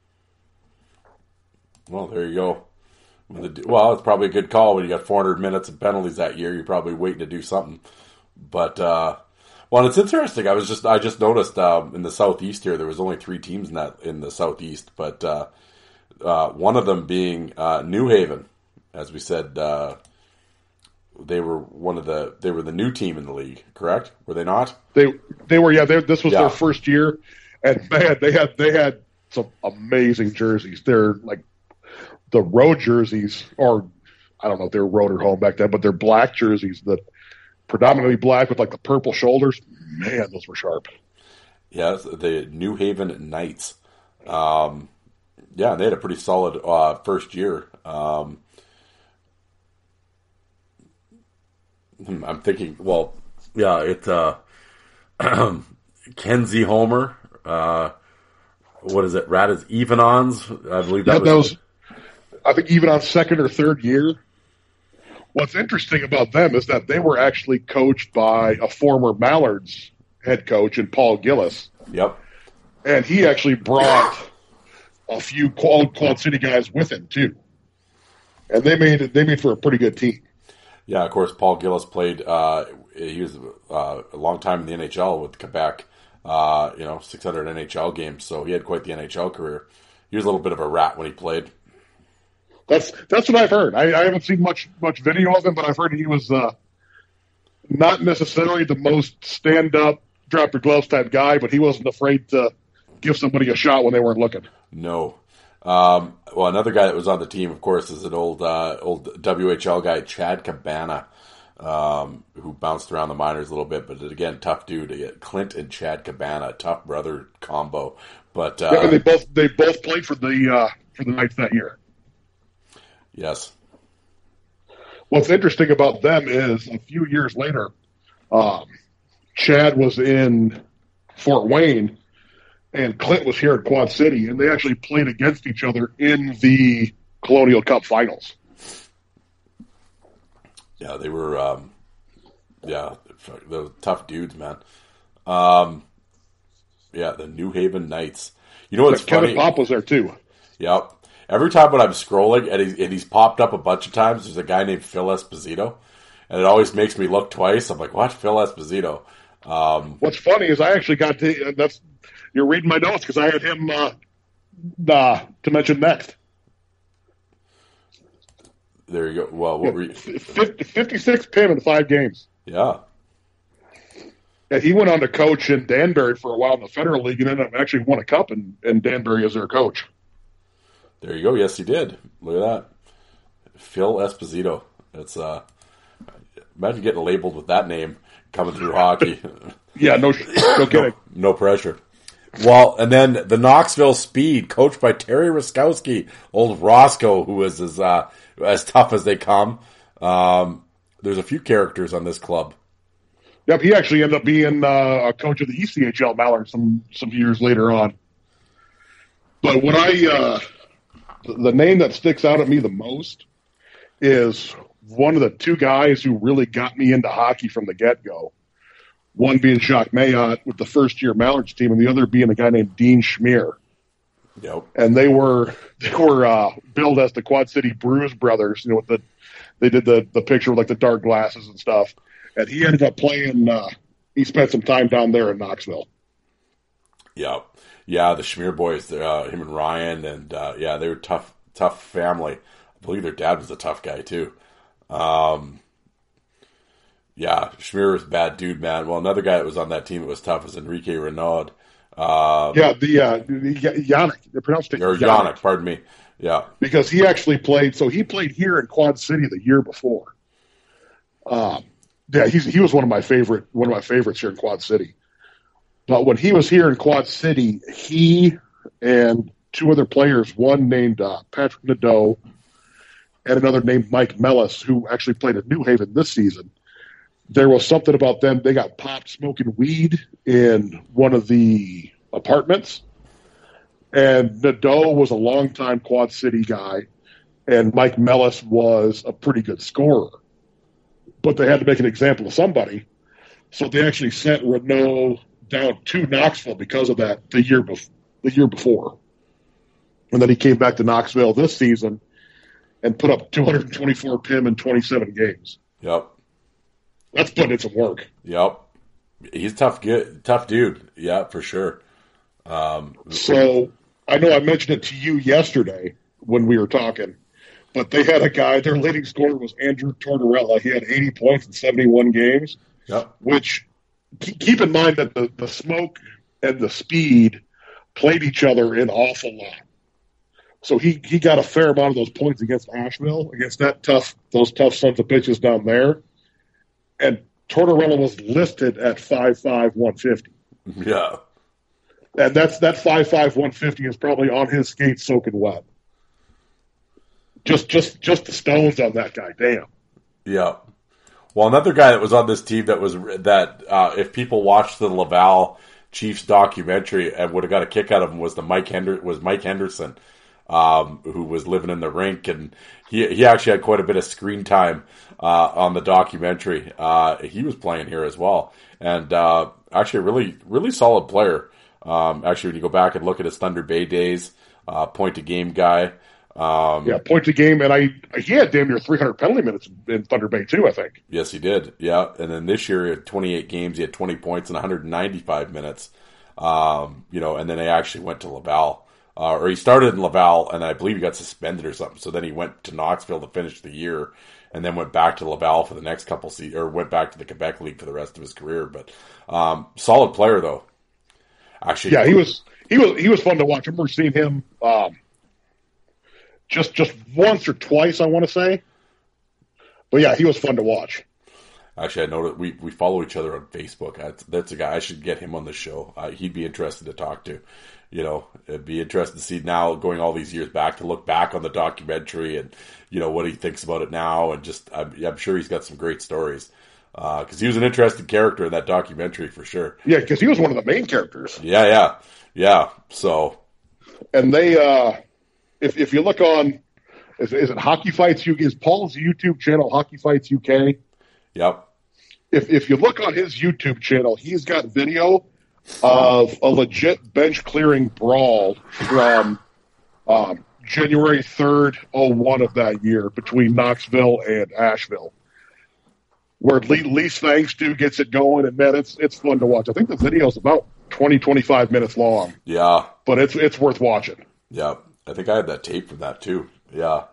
Well, there you go. Well, it's probably a good call when you got 400 minutes of penalties that year. You're probably waiting to do something. But well, it's interesting. I just noticed in the Southeast here there was only 3 teams in the Southeast, but one of them being New Haven, as we said. They were the new team in the league, correct? Were they not? They were. Yeah, this was their first year, and man, they had some amazing jerseys. They're like the road jerseys, or I don't know if they were road or home back then, but they're black jerseys that predominantly black with like the purple shoulders. Man, those were sharp. Yeah, the New Haven Knights. Yeah, they had a pretty solid first year. I'm thinking, well, yeah, it's Kenzie Homer. What is it? Radis Ivanons, I believe that was. I think Ivanons' second or third year. What's interesting about them is that they were actually coached by a former Mallards head coach in Paul Gillis. Yep. And he actually brought a few Quad City guys with him too, and they made for a pretty good team. Yeah, of course, Paul Gillis played. He was a long time in the NHL with Quebec. 600 NHL games, so he had quite the NHL career. He was a little bit of a rat when he played. That's what I've heard. I haven't seen much video of him, but I've heard he was not necessarily the most stand-up, drop your gloves type guy, but he wasn't afraid to give somebody a shot when they weren't looking. No. Well, another guy that was on the team, of course, is an old WHL guy, Chad Cabana, who bounced around the minors a little bit, but again, tough dude. Clint and Chad Cabana, tough brother combo. But yeah, and they both played for the Knights that year. Yes. What's interesting about them is a few years later, Chad was in Fort Wayne, and Clint was here at Quad City, and they actually played against each other in the Colonial Cup Finals. Yeah, they were. They're tough dudes, man. Yeah, the New Haven Knights. You know what's funny? Kevin Pop was there too. Yep. Every time when I'm scrolling, and he's popped up a bunch of times, there's a guy named Phil Esposito, and it always makes me look twice. I'm like, what? Phil Esposito. What's funny is I actually got to. You're reading my notes because I had him to mention next. There you go. Well, what were you? 56 PIM in 5 games. Yeah. And he went on to coach in Danbury for a while in the Federal League and ended up actually won a cup in Danbury as their coach. There you go. Yes, he did. Look at that. Phil Esposito. It's imagine getting labeled with that name coming through hockey. Yeah, no kidding. No pressure. Well, and then the Knoxville Speed, coached by Terry Ruskowski, old Roscoe, who is as tough as they come. There's a few characters on this club. Yep, he actually ended up being a coach of the ECHL Mallard some years later on. But what the name that sticks out at me the most is one of the 2 guys who really got me into hockey from the get-go. One being Jacques Mayotte with the first-year Mallards team, and the other being a guy named Dean Schmier. Yep. And they were billed as the Quad City Bruise Brothers. You know, they did the picture with like the dark glasses and stuff. And he ended up playing. He spent some time down there in Knoxville. Yeah, the Schmier boys, him and Ryan, and they were tough family. I believe their dad was a tough guy too. Schmier was a bad dude, man. Well, another guy that was on that team that was tough was Enrique Renaud. Yannick. They pronounced it Yannick. Pardon me. Yeah, because he actually played. So he played here in Quad City the year before. He was one of my favorites here in Quad City. But when he was here in Quad City, he and two other players, one named Patrick Nadeau and another named Mike Mellis, who actually played at New Haven this season, there was something about them. They got popped smoking weed in one of the apartments. And Nadeau was a longtime Quad City guy, and Mike Mellis was a pretty good scorer. But they had to make an example of somebody. So they actually sent Renault down to Knoxville because of that the year before. And then he came back to Knoxville this season and put up 224 PIM in 27 games. Yep. That's putting in some work. Yep. He's tough dude. Yeah, for sure. So I know I mentioned it to you yesterday when we were talking, but they had a guy, their leading scorer was Andrew Tortorella. He had 80 points in 71 games, yep. Which keep in mind that the smoke and the speed played each other an awful lot. So he got a fair amount of those points against Asheville, against those tough sons of bitches down there. And Tortorella was listed at 5'5", 150. Yeah. And that 5'5", 150 is probably on his skates soaking wet. Just the stones on that guy, damn. Yeah. Well, another guy that was on this team if people watched the Laval Chiefs documentary and would have got a kick out of him was Mike Henderson, who was living in the rink, and he actually had quite a bit of screen time on the documentary. He was playing here as well, and actually a really, really solid player. Actually, when you go back and look at his Thunder Bay days, point to game guy. Point to game, and he had damn near 300 penalty minutes in Thunder Bay too, I think. Yes, he did. Yeah, and then this year he had 28 games, he had 20 points in 195 minutes. And then he actually went to Laval, or he started in Laval, and I believe he got suspended or something. So then he went to Knoxville to finish the year, and then went back to Laval for the next couple seasons, or went back to the Quebec League for the rest of his career. But solid player though. Actually, yeah, he was fun to watch. I remember seeing him just once or twice, I want to say. But yeah, he was fun to watch. Actually, I know that we follow each other on Facebook. That's a guy I should get him on the show. He'd be interested to talk to. It'd be interesting to see now, going all these years back, to look back on the documentary and what he thinks about it now, and just I'm sure he's got some great stories. Because he was an interesting character in that documentary for sure. Yeah, because he was one of the main characters. Yeah. So, and they, if you look on, is it Hockey Fights UK? Is Paul's YouTube channel Hockey Fights UK? Yep. If you look on his YouTube channel, he's got video of a legit bench clearing brawl from January 3rd, 2001 of that year between Knoxville and Asheville, where Lee Svangstu gets it going, and man, it's fun to watch. I think the video's about 20-25 minutes long. Yeah. But it's worth watching. Yeah. I think I had that tape from that too. Yeah.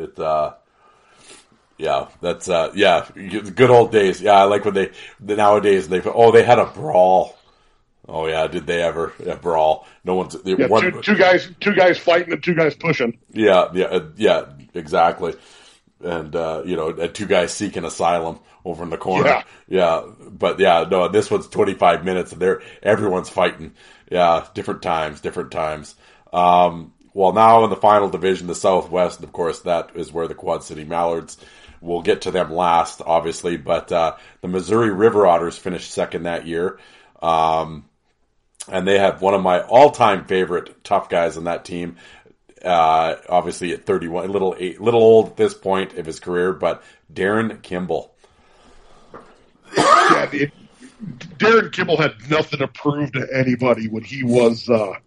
That's good old days. Yeah, I like when nowadays they had a brawl. Oh yeah, did they ever a brawl? No one's two guys fighting and two guys pushing. Yeah, exactly. And and two guys seeking asylum over in the corner. Yeah. But no, this one's 25 minutes and everyone's fighting. Yeah, different times. Well, now in the final division, the Southwest, and of course that is where the Quad City Mallards, we'll get to them last, obviously, but the Missouri River Otters finished second that year. And they have one of my all-time favorite tough guys on that team, obviously at 31, a little old at this point of his career, but Darren Kimball. Yeah, Darren Kimball had nothing to prove to anybody when he was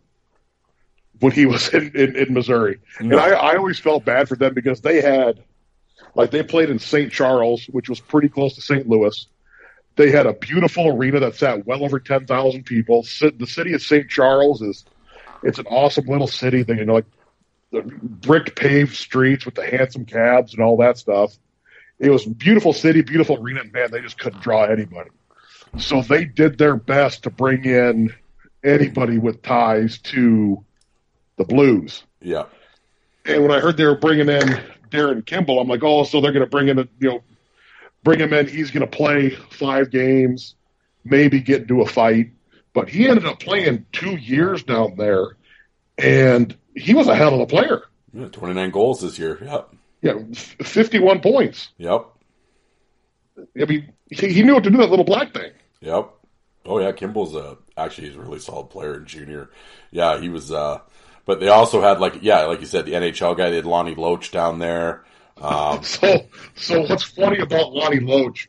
in Missouri. No. And I always felt bad for them because they played in St. Charles, which was pretty close to St. Louis. They had a beautiful arena that sat well over 10,000 people. The city of St. Charles it's an awesome little city. They, like the brick paved streets with the handsome cabs and all that stuff. It was a beautiful city, beautiful arena, and man, they just couldn't draw anybody. So they did their best to bring in anybody with ties to the Blues. Yeah. And when I heard they were bringing in Darren Kimball, I'm like, oh, so they're going to bring him in. He's going to play 5 games, maybe get into a fight. but he ended up playing 2 years down there, and he was a hell of a player. Yeah, 29 goals this year. Yep. Yeah, 51 points. Yep. I mean, he knew what to do, that little black thing. Yep. Oh, yeah, Kimball's actually he's a really solid player in junior. Yeah, he was, but they also had, like you said, the NHL guy. They had Lonnie Loach down there. So what's funny about Lonnie Loach,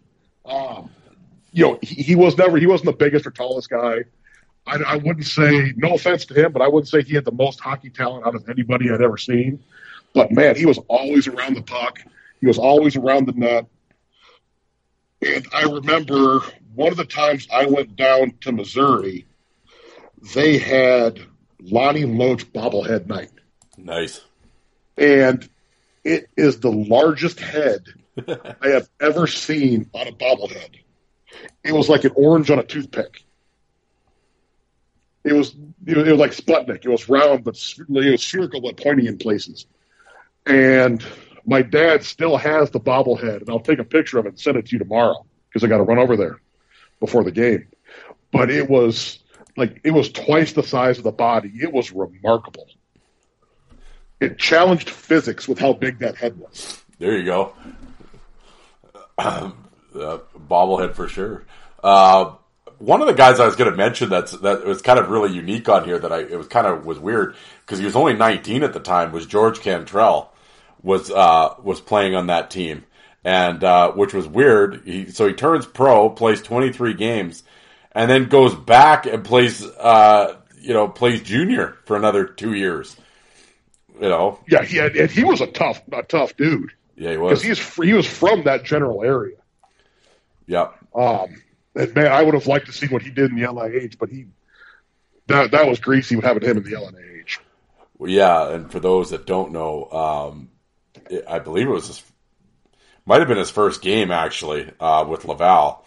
he wasn't the biggest or tallest guy. I wouldn't say, no offense to him, but I wouldn't say he had the most hockey talent out of anybody I'd ever seen. But, man, he was always around the puck. He was always around the net. And I remember one of the times I went down to Missouri, they had Lonnie Loach bobblehead night. Nice. And it is the largest head I have ever seen on a bobblehead. It was like an orange on a toothpick. It was like Sputnik. It was round, but it was spherical, but pointy in places. And my dad still has the bobblehead, and I'll take a picture of it and send it to you tomorrow because I got to run over there before the game. But it was twice the size of the body. It was remarkable. It challenged physics with how big that head was. There you go. Bobblehead for sure. One of the guys I was going to mention that was kind of really unique on here was weird because he was only 19 at the time was George Cantrell was playing on that team, and which was weird. So he turns pro, plays 23 games, and then goes back and plays junior for another 2 years. Yeah, he was a tough dude. Yeah, he was. Because he was from that general area. Yep. And man, I would have liked to see what he did in the LIH, but that was greasy having him in the LNAH. Well, yeah, and for those that don't know, I believe it might have been his first game actually with Laval.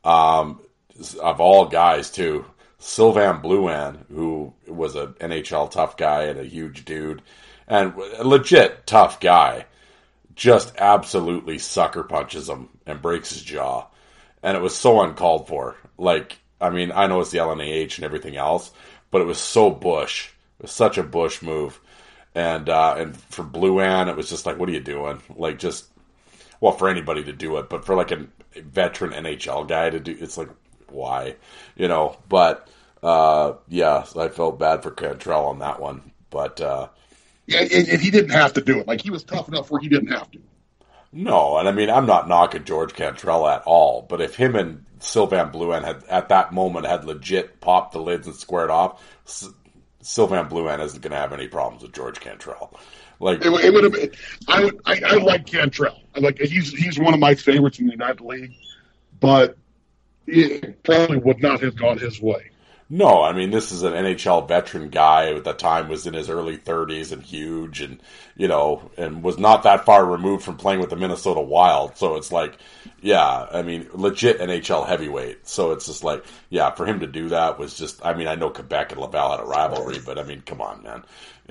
Of all guys too, Sylvain Blouin, who was an NHL tough guy and a huge dude, and a legit tough guy, just absolutely sucker punches him and breaks his jaw. And it was so uncalled for. Like, I mean, I know it's the LNAH and everything else, but it was so Bush. It was such a Bush move. And for Blouin, it was just like, what are you doing? Like, just, well, for anybody to do it, but for like a veteran NHL guy to do, it's like, why? But, yeah, I felt bad for Cantrell on that one. But, yeah, and he didn't have to do it. Like, he was tough enough where he didn't have to. No, and I mean, I'm not knocking George Cantrell at all, but if him and Sylvain Blouin at that moment had legit popped the lids and squared off, Sylvain Blouin isn't going to have any problems with George Cantrell. Like, it would have been. I like Cantrell. He's one of my favorites in the United League, but it probably would not have gone his way. No, I mean, this is an NHL veteran guy who at the time was in his early 30s and huge and, and was not that far removed from playing with the Minnesota Wild. So it's like, yeah, I mean, legit NHL heavyweight. So it's just like, yeah, for him to do that was just, I mean, I know Quebec and Laval had a rivalry, but I mean, come on, man,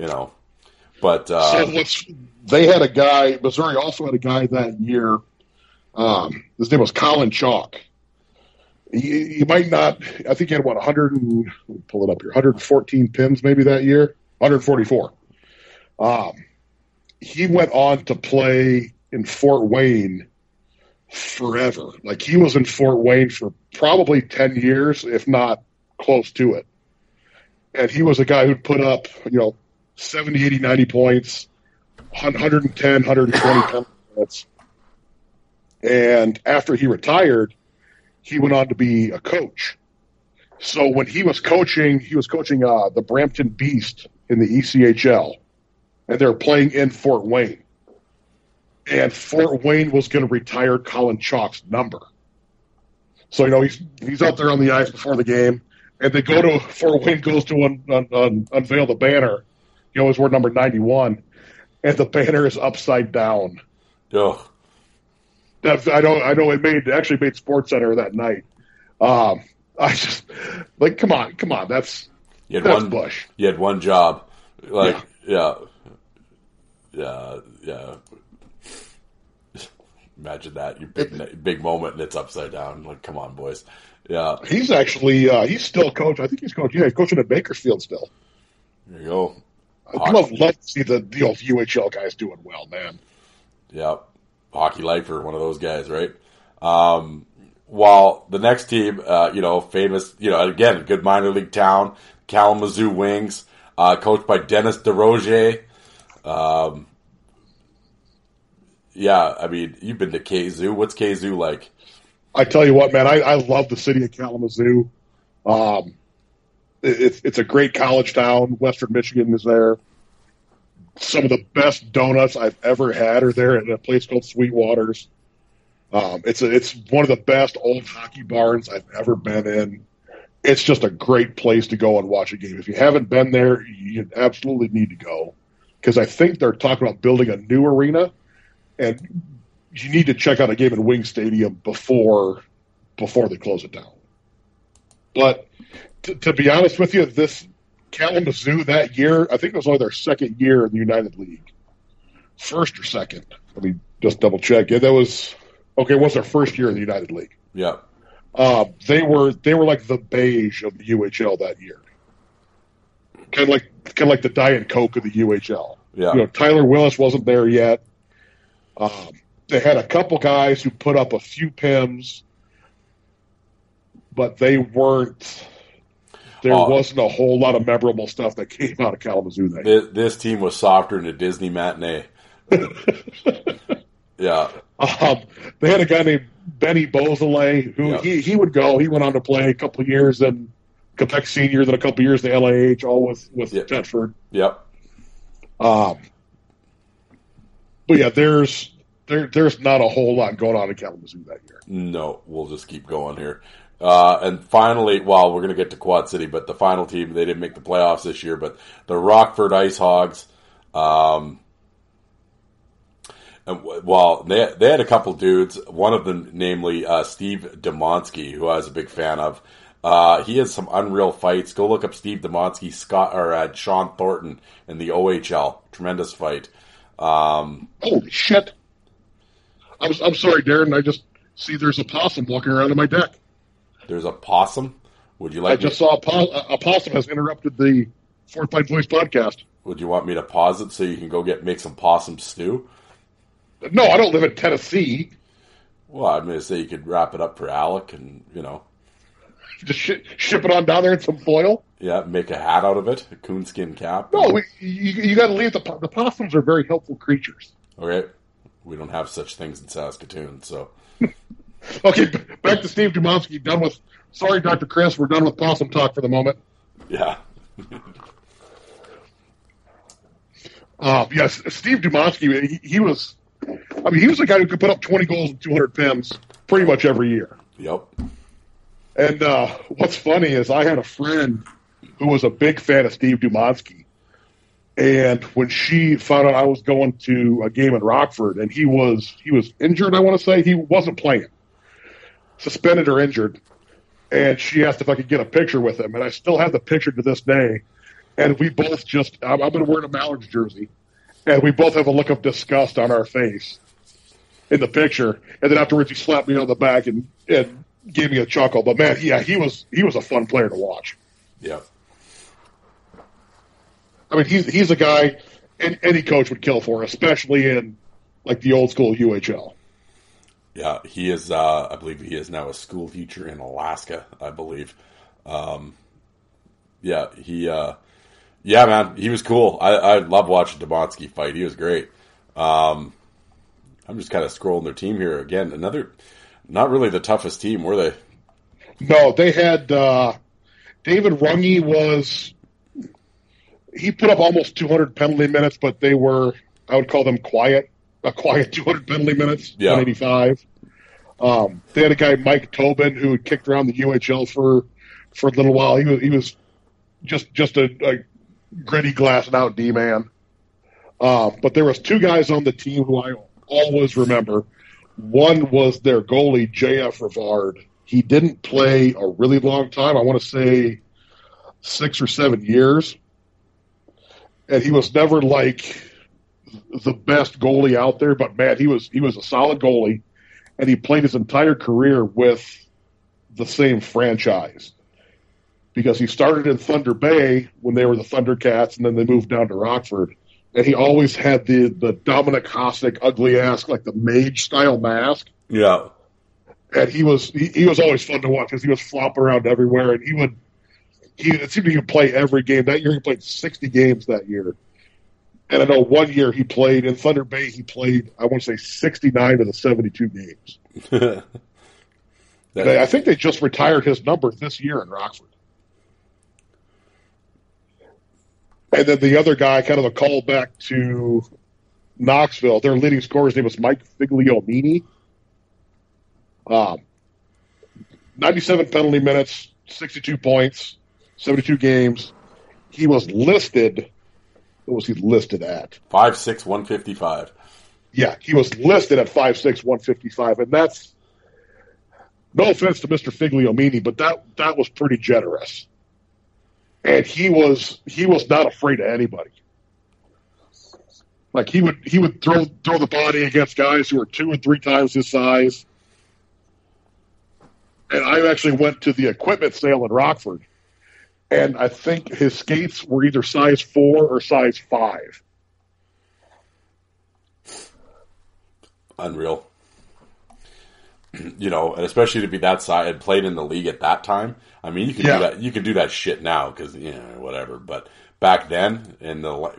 But they had a guy, Missouri also had a guy that year, his name was Colin Chalk. He might not. I think he had 114 pins maybe that year. 144. He went on to play in Fort Wayne forever. Like, he was in Fort Wayne for probably 10 years, if not close to it. And he was a guy who'd put up, 70, 80, 90 points, 110, 120 points. And after he retired, he went on to be a coach. So when he was coaching the Brampton Beast in the ECHL, and they were playing in Fort Wayne. And Fort Wayne was going to retire Colin Chalk's number. So, he's out there on the ice before the game, and Fort Wayne goes to unveil the banner. He always wore number 91, and the banner is upside down. Ugh. I know it actually made SportsCenter that night. I just like, come on, that's Bush. You had one job, like yeah. Imagine that, your big moment and it's upside down. Like, come on, boys. Yeah. He's actually he's still coach. I think he's coaching. Yeah, he's coaching at Bakersfield still. There you go. I'd love to see the old UHL guys doing well, man. Yeah. Hockey lifer, one of those guys, right? While the next team, famous, again, good minor league town, Kalamazoo Wings, coached by Dennis DeRoger. You've been to Kazoo. What's Kazoo like? I tell you what, man, I love the city of Kalamazoo. It's a great college town. Western Michigan is there. Some of the best donuts I've ever had are there at a place called Sweetwater's. It's one of the best old hockey barns I've ever been in. It's just a great place to go and watch a game. If you haven't been there, you absolutely need to go, because I think they're talking about building a new arena, and you need to check out a game in Wing Stadium before they close it down. But to be honest with you, this Kalamazoo that year, I think it was only their second year in the United League. First or second. Let me just double check. Yeah, what's their first year in the United League? Yeah. They were like the beige of the UHL that year. Kind of like the Diet Coke of the UHL. Yeah. Tyler Willis wasn't there yet. They had a couple guys who put up a few PIMs, but they weren't. There wasn't a whole lot of memorable stuff that came out of Kalamazoo that year. This team was softer than a Disney matinee. Yeah. They had a guy named Benny Beausoleil who he would go. He went on to play a couple of years in Quebec Senior, then a couple of years in the LAH, all with Thetford. Yep. But yeah, there's not a whole lot going on in Kalamazoo that year. No, we'll just keep going here. And finally, we're going to get to Quad City, but the final team, they didn't make the playoffs this year, but the Rockford Ice Hogs, and while they had a couple dudes, one of them, namely Steve Demonsky, who I was a big fan of. He has some unreal fights. Go look up Steve Demonsky, Sean Thornton in the OHL. Tremendous fight. Holy shit! I'm sorry, Darren. I just see there's a possum walking around on my deck. There's a possum? Would you like? I just saw a possum has interrupted the Fourth Line Voice podcast. Would you want me to pause it so you can go make some possum stew? No, I don't live in Tennessee. Well, I'm going to say you could wrap it up for Alec and, just ship it on down there in some foil? Yeah, make a hat out of it, a coonskin cap. No, you got to leave the possums are very helpful creatures. Okay. We don't have such things in Saskatoon, so. Okay, back to Steve Demonsky. Sorry, Dr. Chris, we're done with possum talk for the moment. Yeah. Yes, Steve Demonsky, he was a guy who could put up 20 goals and 200 PIMs pretty much every year. Yep. And what's funny is I had a friend who was a big fan of Steve Demonsky. And when she found out I was going to a game in Rockford, and he was injured, I want to say. He wasn't playing. Suspended or injured. And she asked if I could get a picture with him. And I still have the picture to this day. And we both I've been wearing a Mallards jersey. And we both have a look of disgust on our face in the picture. And then afterwards he slapped me on the back and gave me a chuckle. But man, yeah, he was a fun player to watch. Yeah. I mean, he's a guy any coach would kill for, especially in like the old school UHL. Yeah, he is. I believe he is now a school teacher in Alaska. I believe. Yeah, man, he was cool. I love watching Demonsky fight. He was great. I'm just kind of scrolling their team here again. Another, not really the toughest team, were they? No, they had David Runge he put up almost 200 penalty minutes, but they were, I would call them quiet 200 penalty minutes, 185. They had a guy, Mike Tobin, who had kicked around the UHL for a little while. He was just a gritty glass out D-man. But there was two guys on the team who I always remember. One was their goalie, J.F. Rivard. He didn't play a really long time. I want to say 6 or 7 years. And he was never like the best goalie out there, but man, he was a solid goalie, and he played his entire career with the same franchise because he started in Thunder Bay when they were the Thundercats, and then they moved down to Rockford. And he always had the Dominic Hasek ugly ass, like the mage style mask. Yeah. And he was always fun to watch because he was flopping around everywhere, and it seemed he would play every game. That year he played 60 games that year. And I know one year he played in Thunder Bay, he played, I want to say 69 of the 72 games. I think they just retired his number this year in Rockford. And then the other guy, kind of a callback to Knoxville, their leading scorer, his name was Mike Figliomini. 97 penalty minutes, 62 points, 72 games. He was listed. What was he listed at? 5'6", 155. Yeah, he was listed at 5'6", 155, and that's no offense to Mr. Figliomini, but that was pretty generous. And he was not afraid of anybody. Like he would throw the body against guys who were 2 and 3 times his size. And I actually went to the equipment sale in Rockford, and I think his skates were either size 4 or size 5. Unreal. You know, and especially to be that size and played in the league at that time. I mean, you can do that. You can do that shit now because whatever. But back then, in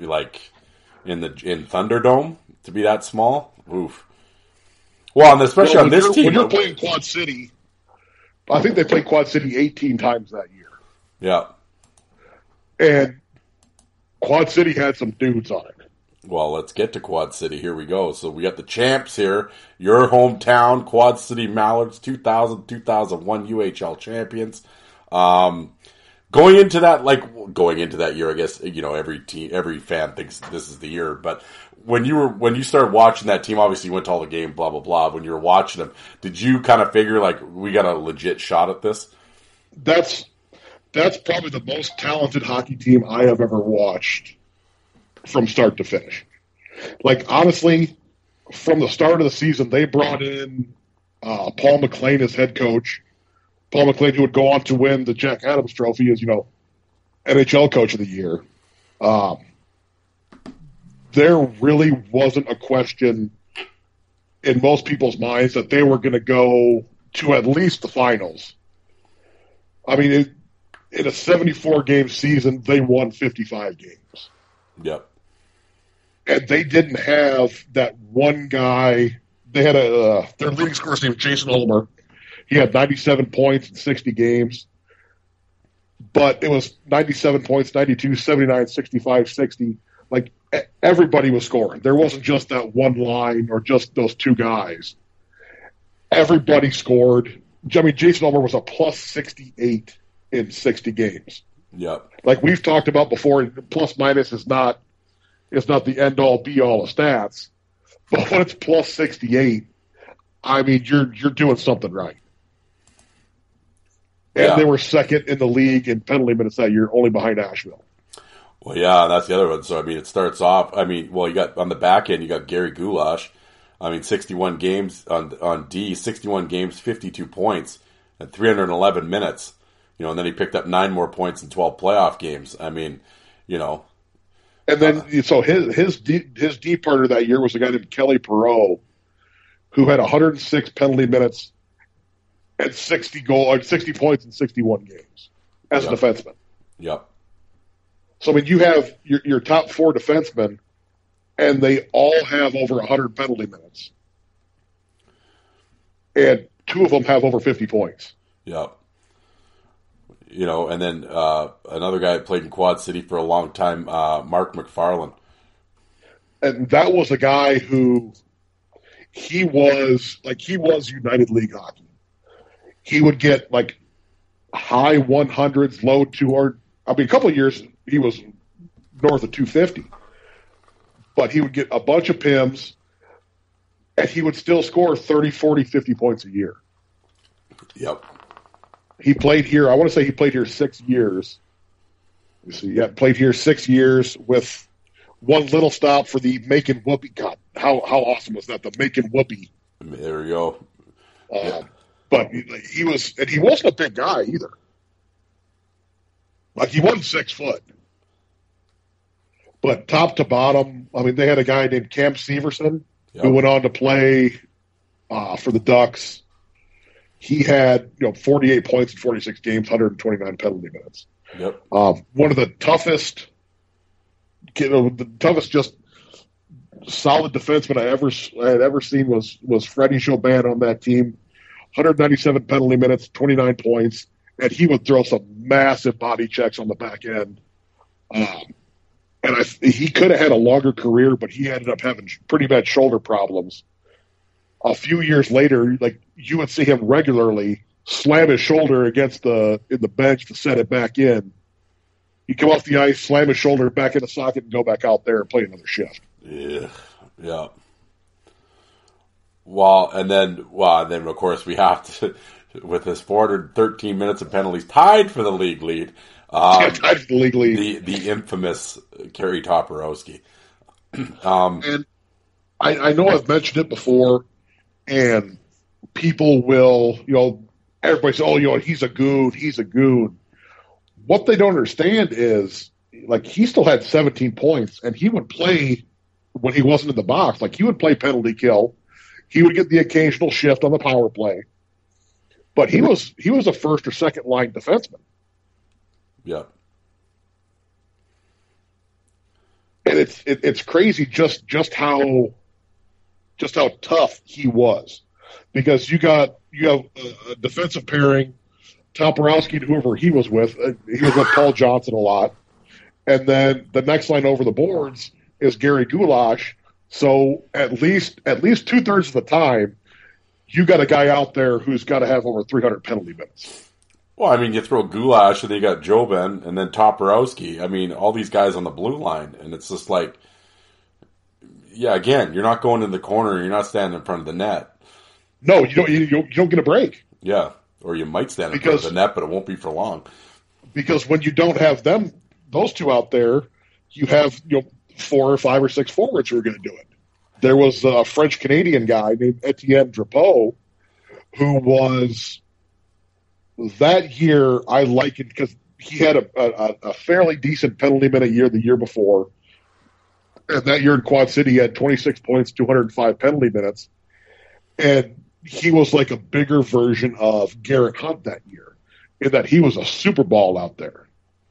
Thunderdome, to be that small, oof. Well, and especially on this team, when you're playing Quad City, I think they played Quad City 18 times that year. Yeah, and Quad City had some dudes on it. Well, let's get to Quad City. Here we go. So we got the champs here. Your hometown, Quad City Mallards, 2000-2001 UHL champions. Going into that year, I guess, every fan thinks this is the year. But when you started watching that team, obviously you went to all the game, blah, blah, blah. When you were watching them, did you kind of figure, like, we got a legit shot at this? That's probably the most talented hockey team I have ever watched from start to finish. Like, honestly, from the start of the season, they brought in Paul McLean as head coach. Paul McLean, who would go on to win the Jack Adams Trophy as, NHL Coach of the Year. There really wasn't a question in most people's minds that they were going to go to at least the finals. I mean, in a 74-game season, they won 55 games. Yep. And they didn't have that one guy. They had their leading scorer named Jason Ulmer. He had 97 points in 60 games. But it was 97 points, 92, 79, 65, 60. Like, everybody was scoring. There wasn't just that one line or just those two guys. Everybody scored. I mean, Jason Ulmer was a plus 68 in 60 games. Yep. Like we've talked about before, plus minus is not the end all be all of stats. But when it's plus 68, I mean you're doing something right. And they were second in the league in penalty minutes that year, only behind Asheville. Well, yeah, that's the other one. So, I mean, it starts off, you got on the back end, you got Gary Goulash. 61 games on D, 61 games, 52 points, and 311 minutes. And then he picked up 9 more points in 12 playoff games. I mean, And then, so his D partner that year was a guy named Kelly Perreault, who had 106 penalty minutes and 60 points in 61 games as a defenseman. Yep. So, I mean, you have your top 4 defensemen, and they all have over 100 penalty minutes. And 2 of them have over 50 points. Yep. And then another guy that played in Quad City for a long time, Mark McFarland. And that was a guy who he was United League hockey. He would get like high 100s, low 200. I mean, a couple of years he was north of 250. But he would get a bunch of PIMs, and he would still score 30, 40, 50 points a year. Yep. He played here, I want to say he played here 6 years. Played here 6 years with one little stop for the Macon Whoopie. God, how awesome was that, the Macon Whoopie? There we go. But he wasn't a big guy either. Like, he wasn't 6 foot. But top to bottom, I mean, they had a guy named Cam Severson who went on to play for the Ducks. He had 48 points in 46 games, 129 penalty minutes. Yep. One of the toughest just solid defenseman I had ever seen was Freddie Chauvin on that team. 197 penalty minutes, 29 points, and he would throw some massive body checks on the back end. He could have had a longer career, but he ended up having pretty bad shoulder problems. A few years later, like, you would see him regularly slam his shoulder against in the bench to set it back in. He'd come off the ice, slam his shoulder back in the socket, and go back out there and play another shift. Yeah. And then of course we have to, with his 413 minutes of penalties, tied for the league lead. Tied for the league lead. The infamous Kerry Toporowski. And I know I've mentioned it before, and people will, everybody says, he's a goon. What they don't understand is, like, he still had 17 points, and he would play when he wasn't in the box. Like, he would play penalty kill. He would get the occasional shift on the power play. But he was a first or second line defenseman. Yeah. And it's crazy just how tough he was. Because you have a defensive pairing, Toporowski and whoever he was with. He was with Paul Johnson a lot. And then the next line over the boards is Gary Goulash. So at least 2/3 of the time, you got a guy out there who's got to have over 300 penalty minutes. Well, I mean, you throw Goulash, and then you got Jobin, and then Toporowski. I mean, all these guys on the blue line, and it's just like, yeah, again, you're not going in the corner, you're not standing in front of the net. No, you don't get a break. Yeah, or you might stand in front of the net, but it won't be for long. Because when you don't have those two out there, you have 4 or 5 or 6 forwards who are going to do it. There was a French-Canadian guy named Etienne Drapeau who was, that year, I likened, because he had a fairly decent penalty minute year the year before. And that year in Quad City, he had 26 points, 205 penalty minutes. And he was like a bigger version of Garrett Hunt that year, in that he was a super ball out there.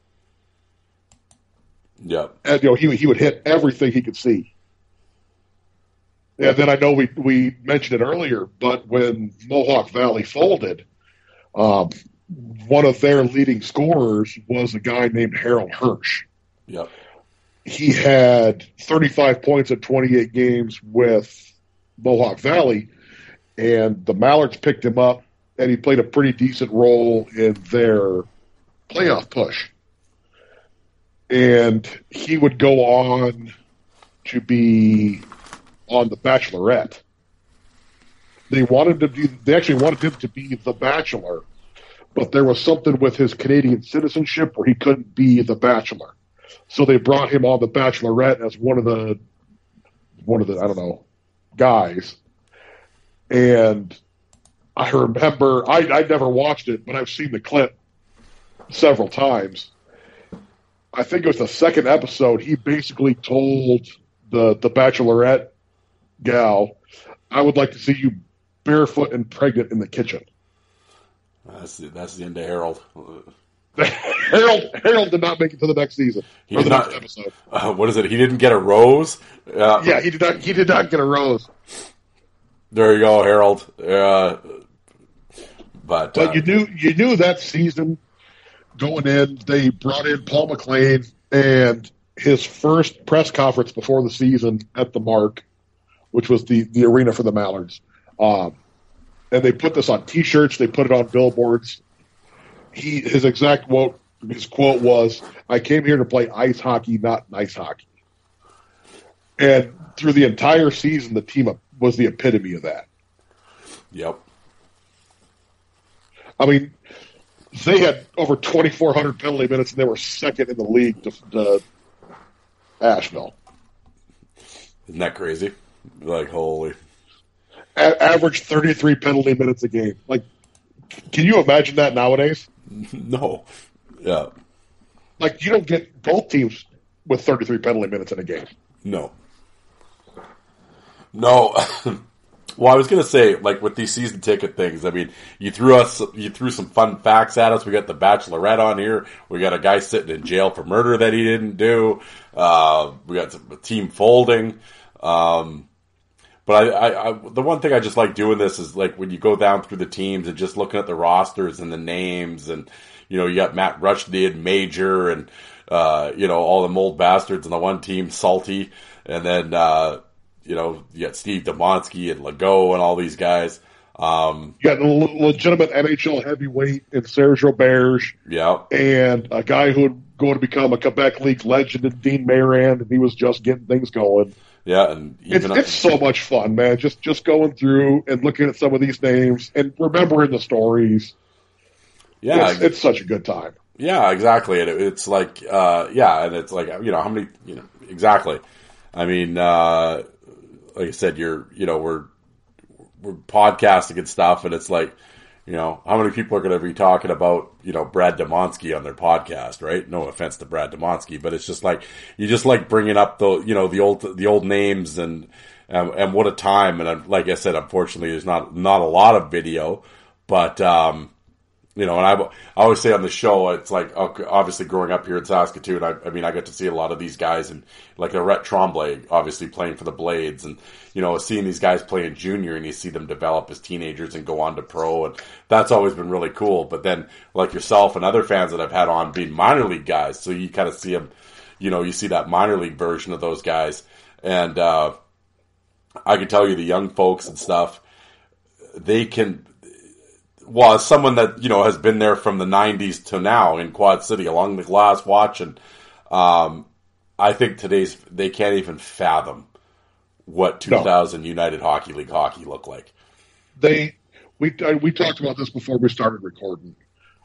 Yeah. And he would hit everything he could see. And then I know we mentioned it earlier, but when Mohawk Valley folded, one of their leading scorers was a guy named Harold Hirsch. Yep. He had 35 points in 28 games with Mohawk Valley, and the Mallards picked him up, and he played a pretty decent role in their playoff push. And he would go on to be on The Bachelorette. They actually wanted him to be The Bachelor, but there was something with his Canadian citizenship where he couldn't be The Bachelor. So they brought him on The Bachelorette as one of the I don't know, guys. And I remember, I never watched it, but I've seen the clip several times. I think it was the second episode. He basically told the Bachelorette gal, "I would like to see you barefoot and pregnant in the kitchen." That's the end of Harold. Harold did not make it to the next season. Next episode. What is it? He didn't get a rose? Yeah, he did not get a rose. There you go, Harold. But you knew that season going in, they brought in Paul McLean, and his first press conference before the season at the Mark, which was the arena for the Mallards. And they put this on T-shirts. They put it on billboards. His exact quote was, "I came here to play ice hockey, not nice hockey." And through the entire season, the team was the epitome of that. Yep. I mean, they had over 2,400 penalty minutes, and they were second in the league to Asheville. Isn't that crazy? Like, holy. Average 33 penalty minutes a game. Like, Can you imagine that nowadays? No. Yeah. Like, you don't get both teams with 33 penalty minutes in a game. No. Well, I was going to say, like, with these season ticket things, I mean, you threw some fun facts at us. We got the Bachelorette on here. We got a guy sitting in jail for murder that he didn't do. We got a team folding. But I the one thing I just like doing this is, like, when you go down through the teams and just looking at the rosters and the names, and, you know, you got Matt Rushdie and Major and, you know, all the mold bastards and the one team, Salty, and then, you know, you got Steve Demonsky and Legault and all these guys. You got a legitimate NHL heavyweight in Serge Auberge. Yeah. And a guy who would go to become a Quebec League legend in Dean Mayrand, and he was just getting things going. Yeah, and it's so much fun, man. Just going through and looking at some of these names and remembering the stories. Yeah, it's such a good time. Yeah, exactly. And it's like, yeah, and it's like, you know, how many, you know, exactly. I mean, like I said, we're podcasting and stuff, and it's like, you know, how many people are going to be talking about, you know, Brad Demonsky on their podcast, right? No offense to Brad Demonsky, but it's just like, you just like bringing up the, you know, the old names and what a time. And like I said, unfortunately, there's not a lot of video, but, you know, and I always say on the show, it's like, obviously growing up here in Saskatoon, I mean, I got to see a lot of these guys, and like Rhett Tremblay, obviously playing for the Blades, and, you know, seeing these guys play in junior, and you see them develop as teenagers and go on to pro, and that's always been really cool. But then, like yourself and other fans that I've had on being minor league guys, so you kind of see them, you know, you see that minor league version of those guys, and I can tell you the young folks and stuff, they can. Well, as someone that, you know, has been there from the 90s to now in Quad City along the glass watching, I think they can't even fathom what 2000 United Hockey League hockey looked like. We talked about this before we started recording.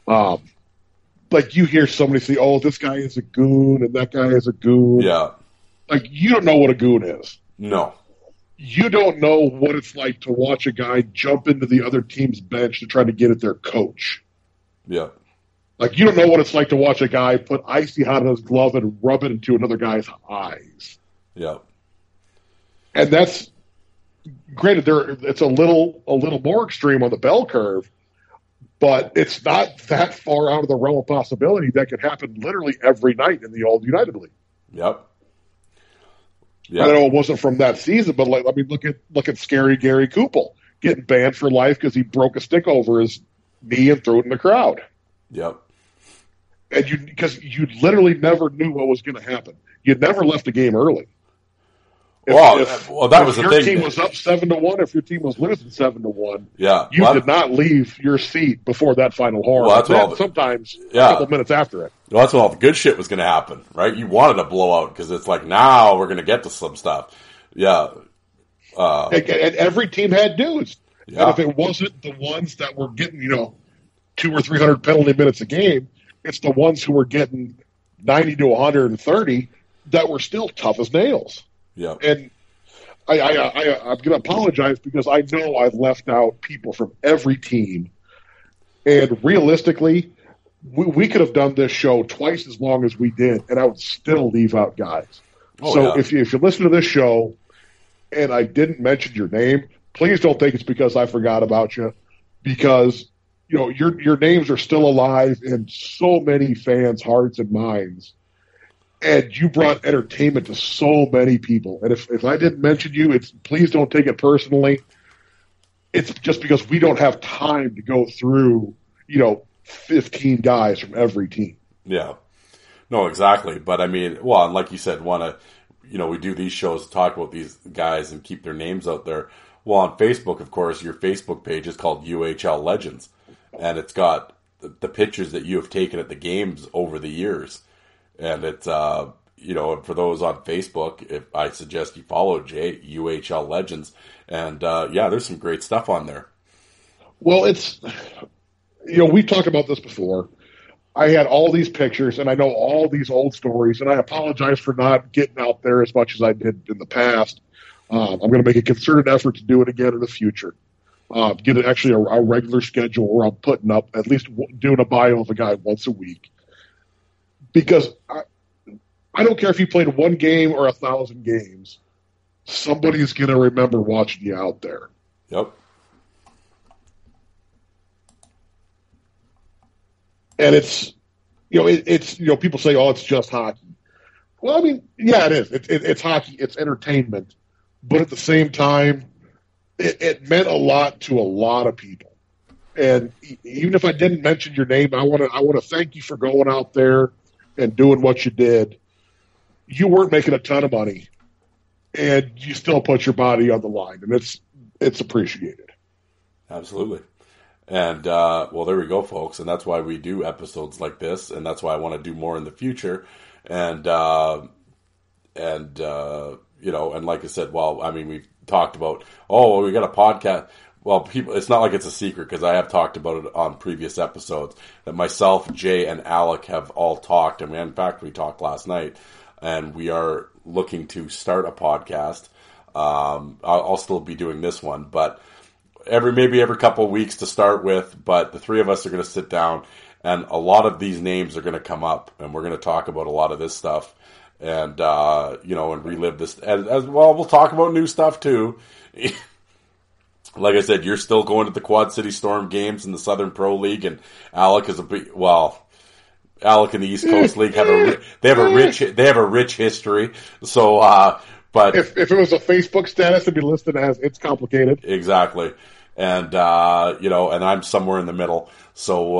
Like, you hear somebody say, oh, this guy is a goon and that guy is a goon. Yeah. Like, you don't know what a goon is. No. You don't know what it's like to watch a guy jump into the other team's bench to try to get at their coach. Yeah. Like, you don't know what it's like to watch a guy put icy hot in his glove and rub it into another guy's eyes. Yeah. And that's, granted, it's a little more extreme on the bell curve, but it's not that far out of the realm of possibility that could happen literally every night in the old United League. Yep. Yeah. I know it wasn't from that season, but like, I mean, look at Scary Gary Kupel getting banned for life because he broke a stick over his knee and threw it in the crowd. Yep. And because you literally never knew what was going to happen. You never left a game early. If your team was up 7-1, if your team was losing 7-1, yeah, you did not leave your seat before that final horn. Well, sometimes a couple minutes after it. Well, that's when all the good shit was going to happen, right? You wanted a blowout because it's like, now we're going to get to some stuff. Yeah. And every team had dudes. Yeah. And if it wasn't the ones that were getting, 200 or 300 penalty minutes a game, it's the ones who were getting 90 to 130 that were still tough as nails. Yeah. And I'm going to apologize because I know I've left out people from every team. And realistically, we could have done this show twice as long as we did, and I would still leave out guys. If you listen to this show and I didn't mention your name, please don't think it's because I forgot about you, because your names are still alive in so many fans' hearts and minds. And you brought entertainment to so many people. And if I didn't mention you, please don't take it personally. It's just because we don't have time to go through, 15 guys from every team. Yeah. No, exactly. But I mean, well, and like you said, we do these shows to talk about these guys and keep their names out there. Well, on Facebook, of course, your Facebook page is called UHL Legends. And it's got the pictures that you have taken at the games over the years. And it's, for those on Facebook, I suggest you follow UHL Legends. And, there's some great stuff on there. Well, it's, we've talked about this before. I had all these pictures, and I know all these old stories, and I apologize for not getting out there as much as I did in the past. I'm going to make a concerted effort to do it again in the future. get actually a regular schedule where I'm putting up at least doing a bio of a guy once a week. Because I don't care if you played one game or 1,000 games, somebody's going to remember watching you out there. Yep. And it's people say, oh, it's just hockey. Well, I mean, yeah, it is. It's hockey. It's entertainment. But at the same time, it meant a lot to a lot of people. And even if I didn't mention your name, I want to thank you for going out there and doing what you did. You weren't making a ton of money, and you still put your body on the line, and it's appreciated. Absolutely. And, well, there we go, folks. And that's why we do episodes like this. And that's why I want to do more in the future. And like I said, well, I mean, we've talked about, we got a podcast. Well, people, it's not like it's a secret because I have talked about it on previous episodes that myself, Jay, and Alec have all talked. And in fact, we talked last night and we are looking to start a podcast. I'll still be doing this one, but maybe every couple of weeks to start with, but the three of us are going to sit down and a lot of these names are going to come up and we're going to talk about a lot of this stuff and, and relive this as well. We'll talk about new stuff too. Like I said, you're still going to the Quad City Storm games in the Southern Pro League and Alec is Alec and the East Coast League have a rich history. So, but if it was a Facebook status, it'd be listed as it's complicated. Exactly. And, and I'm somewhere in the middle. So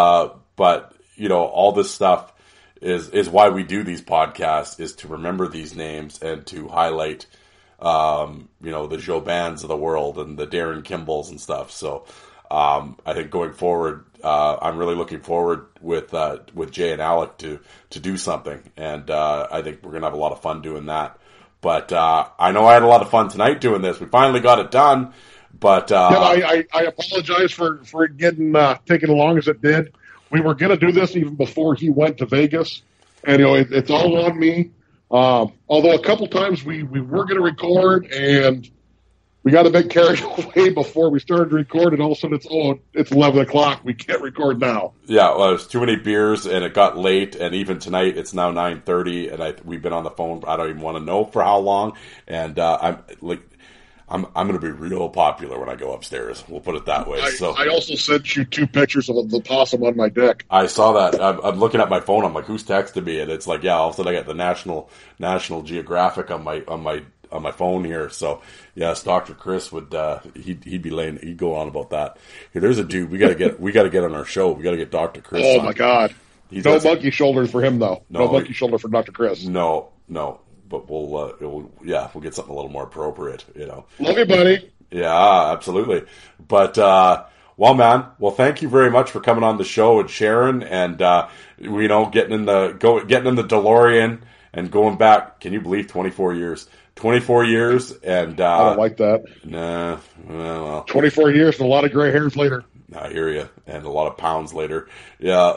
all this stuff is why we do these podcasts, is to remember these names and to highlight, the Jobans of the world and the Darren Kimballs and stuff. So, I think going forward, I'm really looking forward with Jay and Alec to do something. And, I think we're going to have a lot of fun doing that. But, I know I had a lot of fun tonight doing this. We finally got it done. But I apologize for getting taking as long as it did. We were going to do this even before he went to Vegas, and it's all on me. Although a couple times we were going to record, and we got a bit carried away before we started to record, and all of a sudden it's 11 o'clock. We can't record now. Yeah, well, it was too many beers, and it got late, and even tonight it's now 9:30, and we've been on the phone. I don't even want to know for how long, and I'm going to be real popular when I go upstairs. We'll put it that way. I also sent you 2 pictures of the possum on my deck. I saw that. I'm looking at my phone. I'm like, who's texting me? And it's like, yeah, all of a sudden I got the National Geographic on my phone here. So yes, Dr. Chris would, he'd go on about that. Here, there's a dude we got to get on our show. We got to get Dr. Chris on. Oh my God. No monkey shoulders for him though. No monkey shoulder for Dr. Chris. No. But we'll get something a little more appropriate, Love you, buddy. Yeah, absolutely. But, thank you very much for coming on the show and sharing and, getting in the DeLorean and going back. Can you believe 24 years? 24 years and, I don't like that. Nah, well. 24 years and a lot of gray hairs later. I hear you. And a lot of pounds later. Yeah.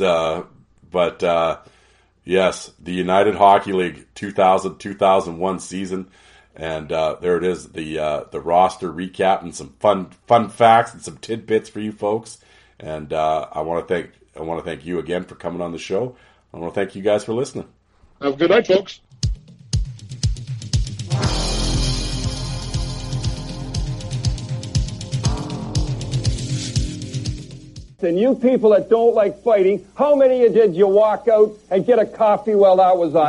Yes, the United Hockey League 2000-2001 season, and there it is, the roster recap and some fun facts and some tidbits for you folks. And I want to thank you again for coming on the show. I want to thank you guys for listening. Have a good night, folks. And you people that don't like fighting, how many of you did you walk out and get a coffee while that was on?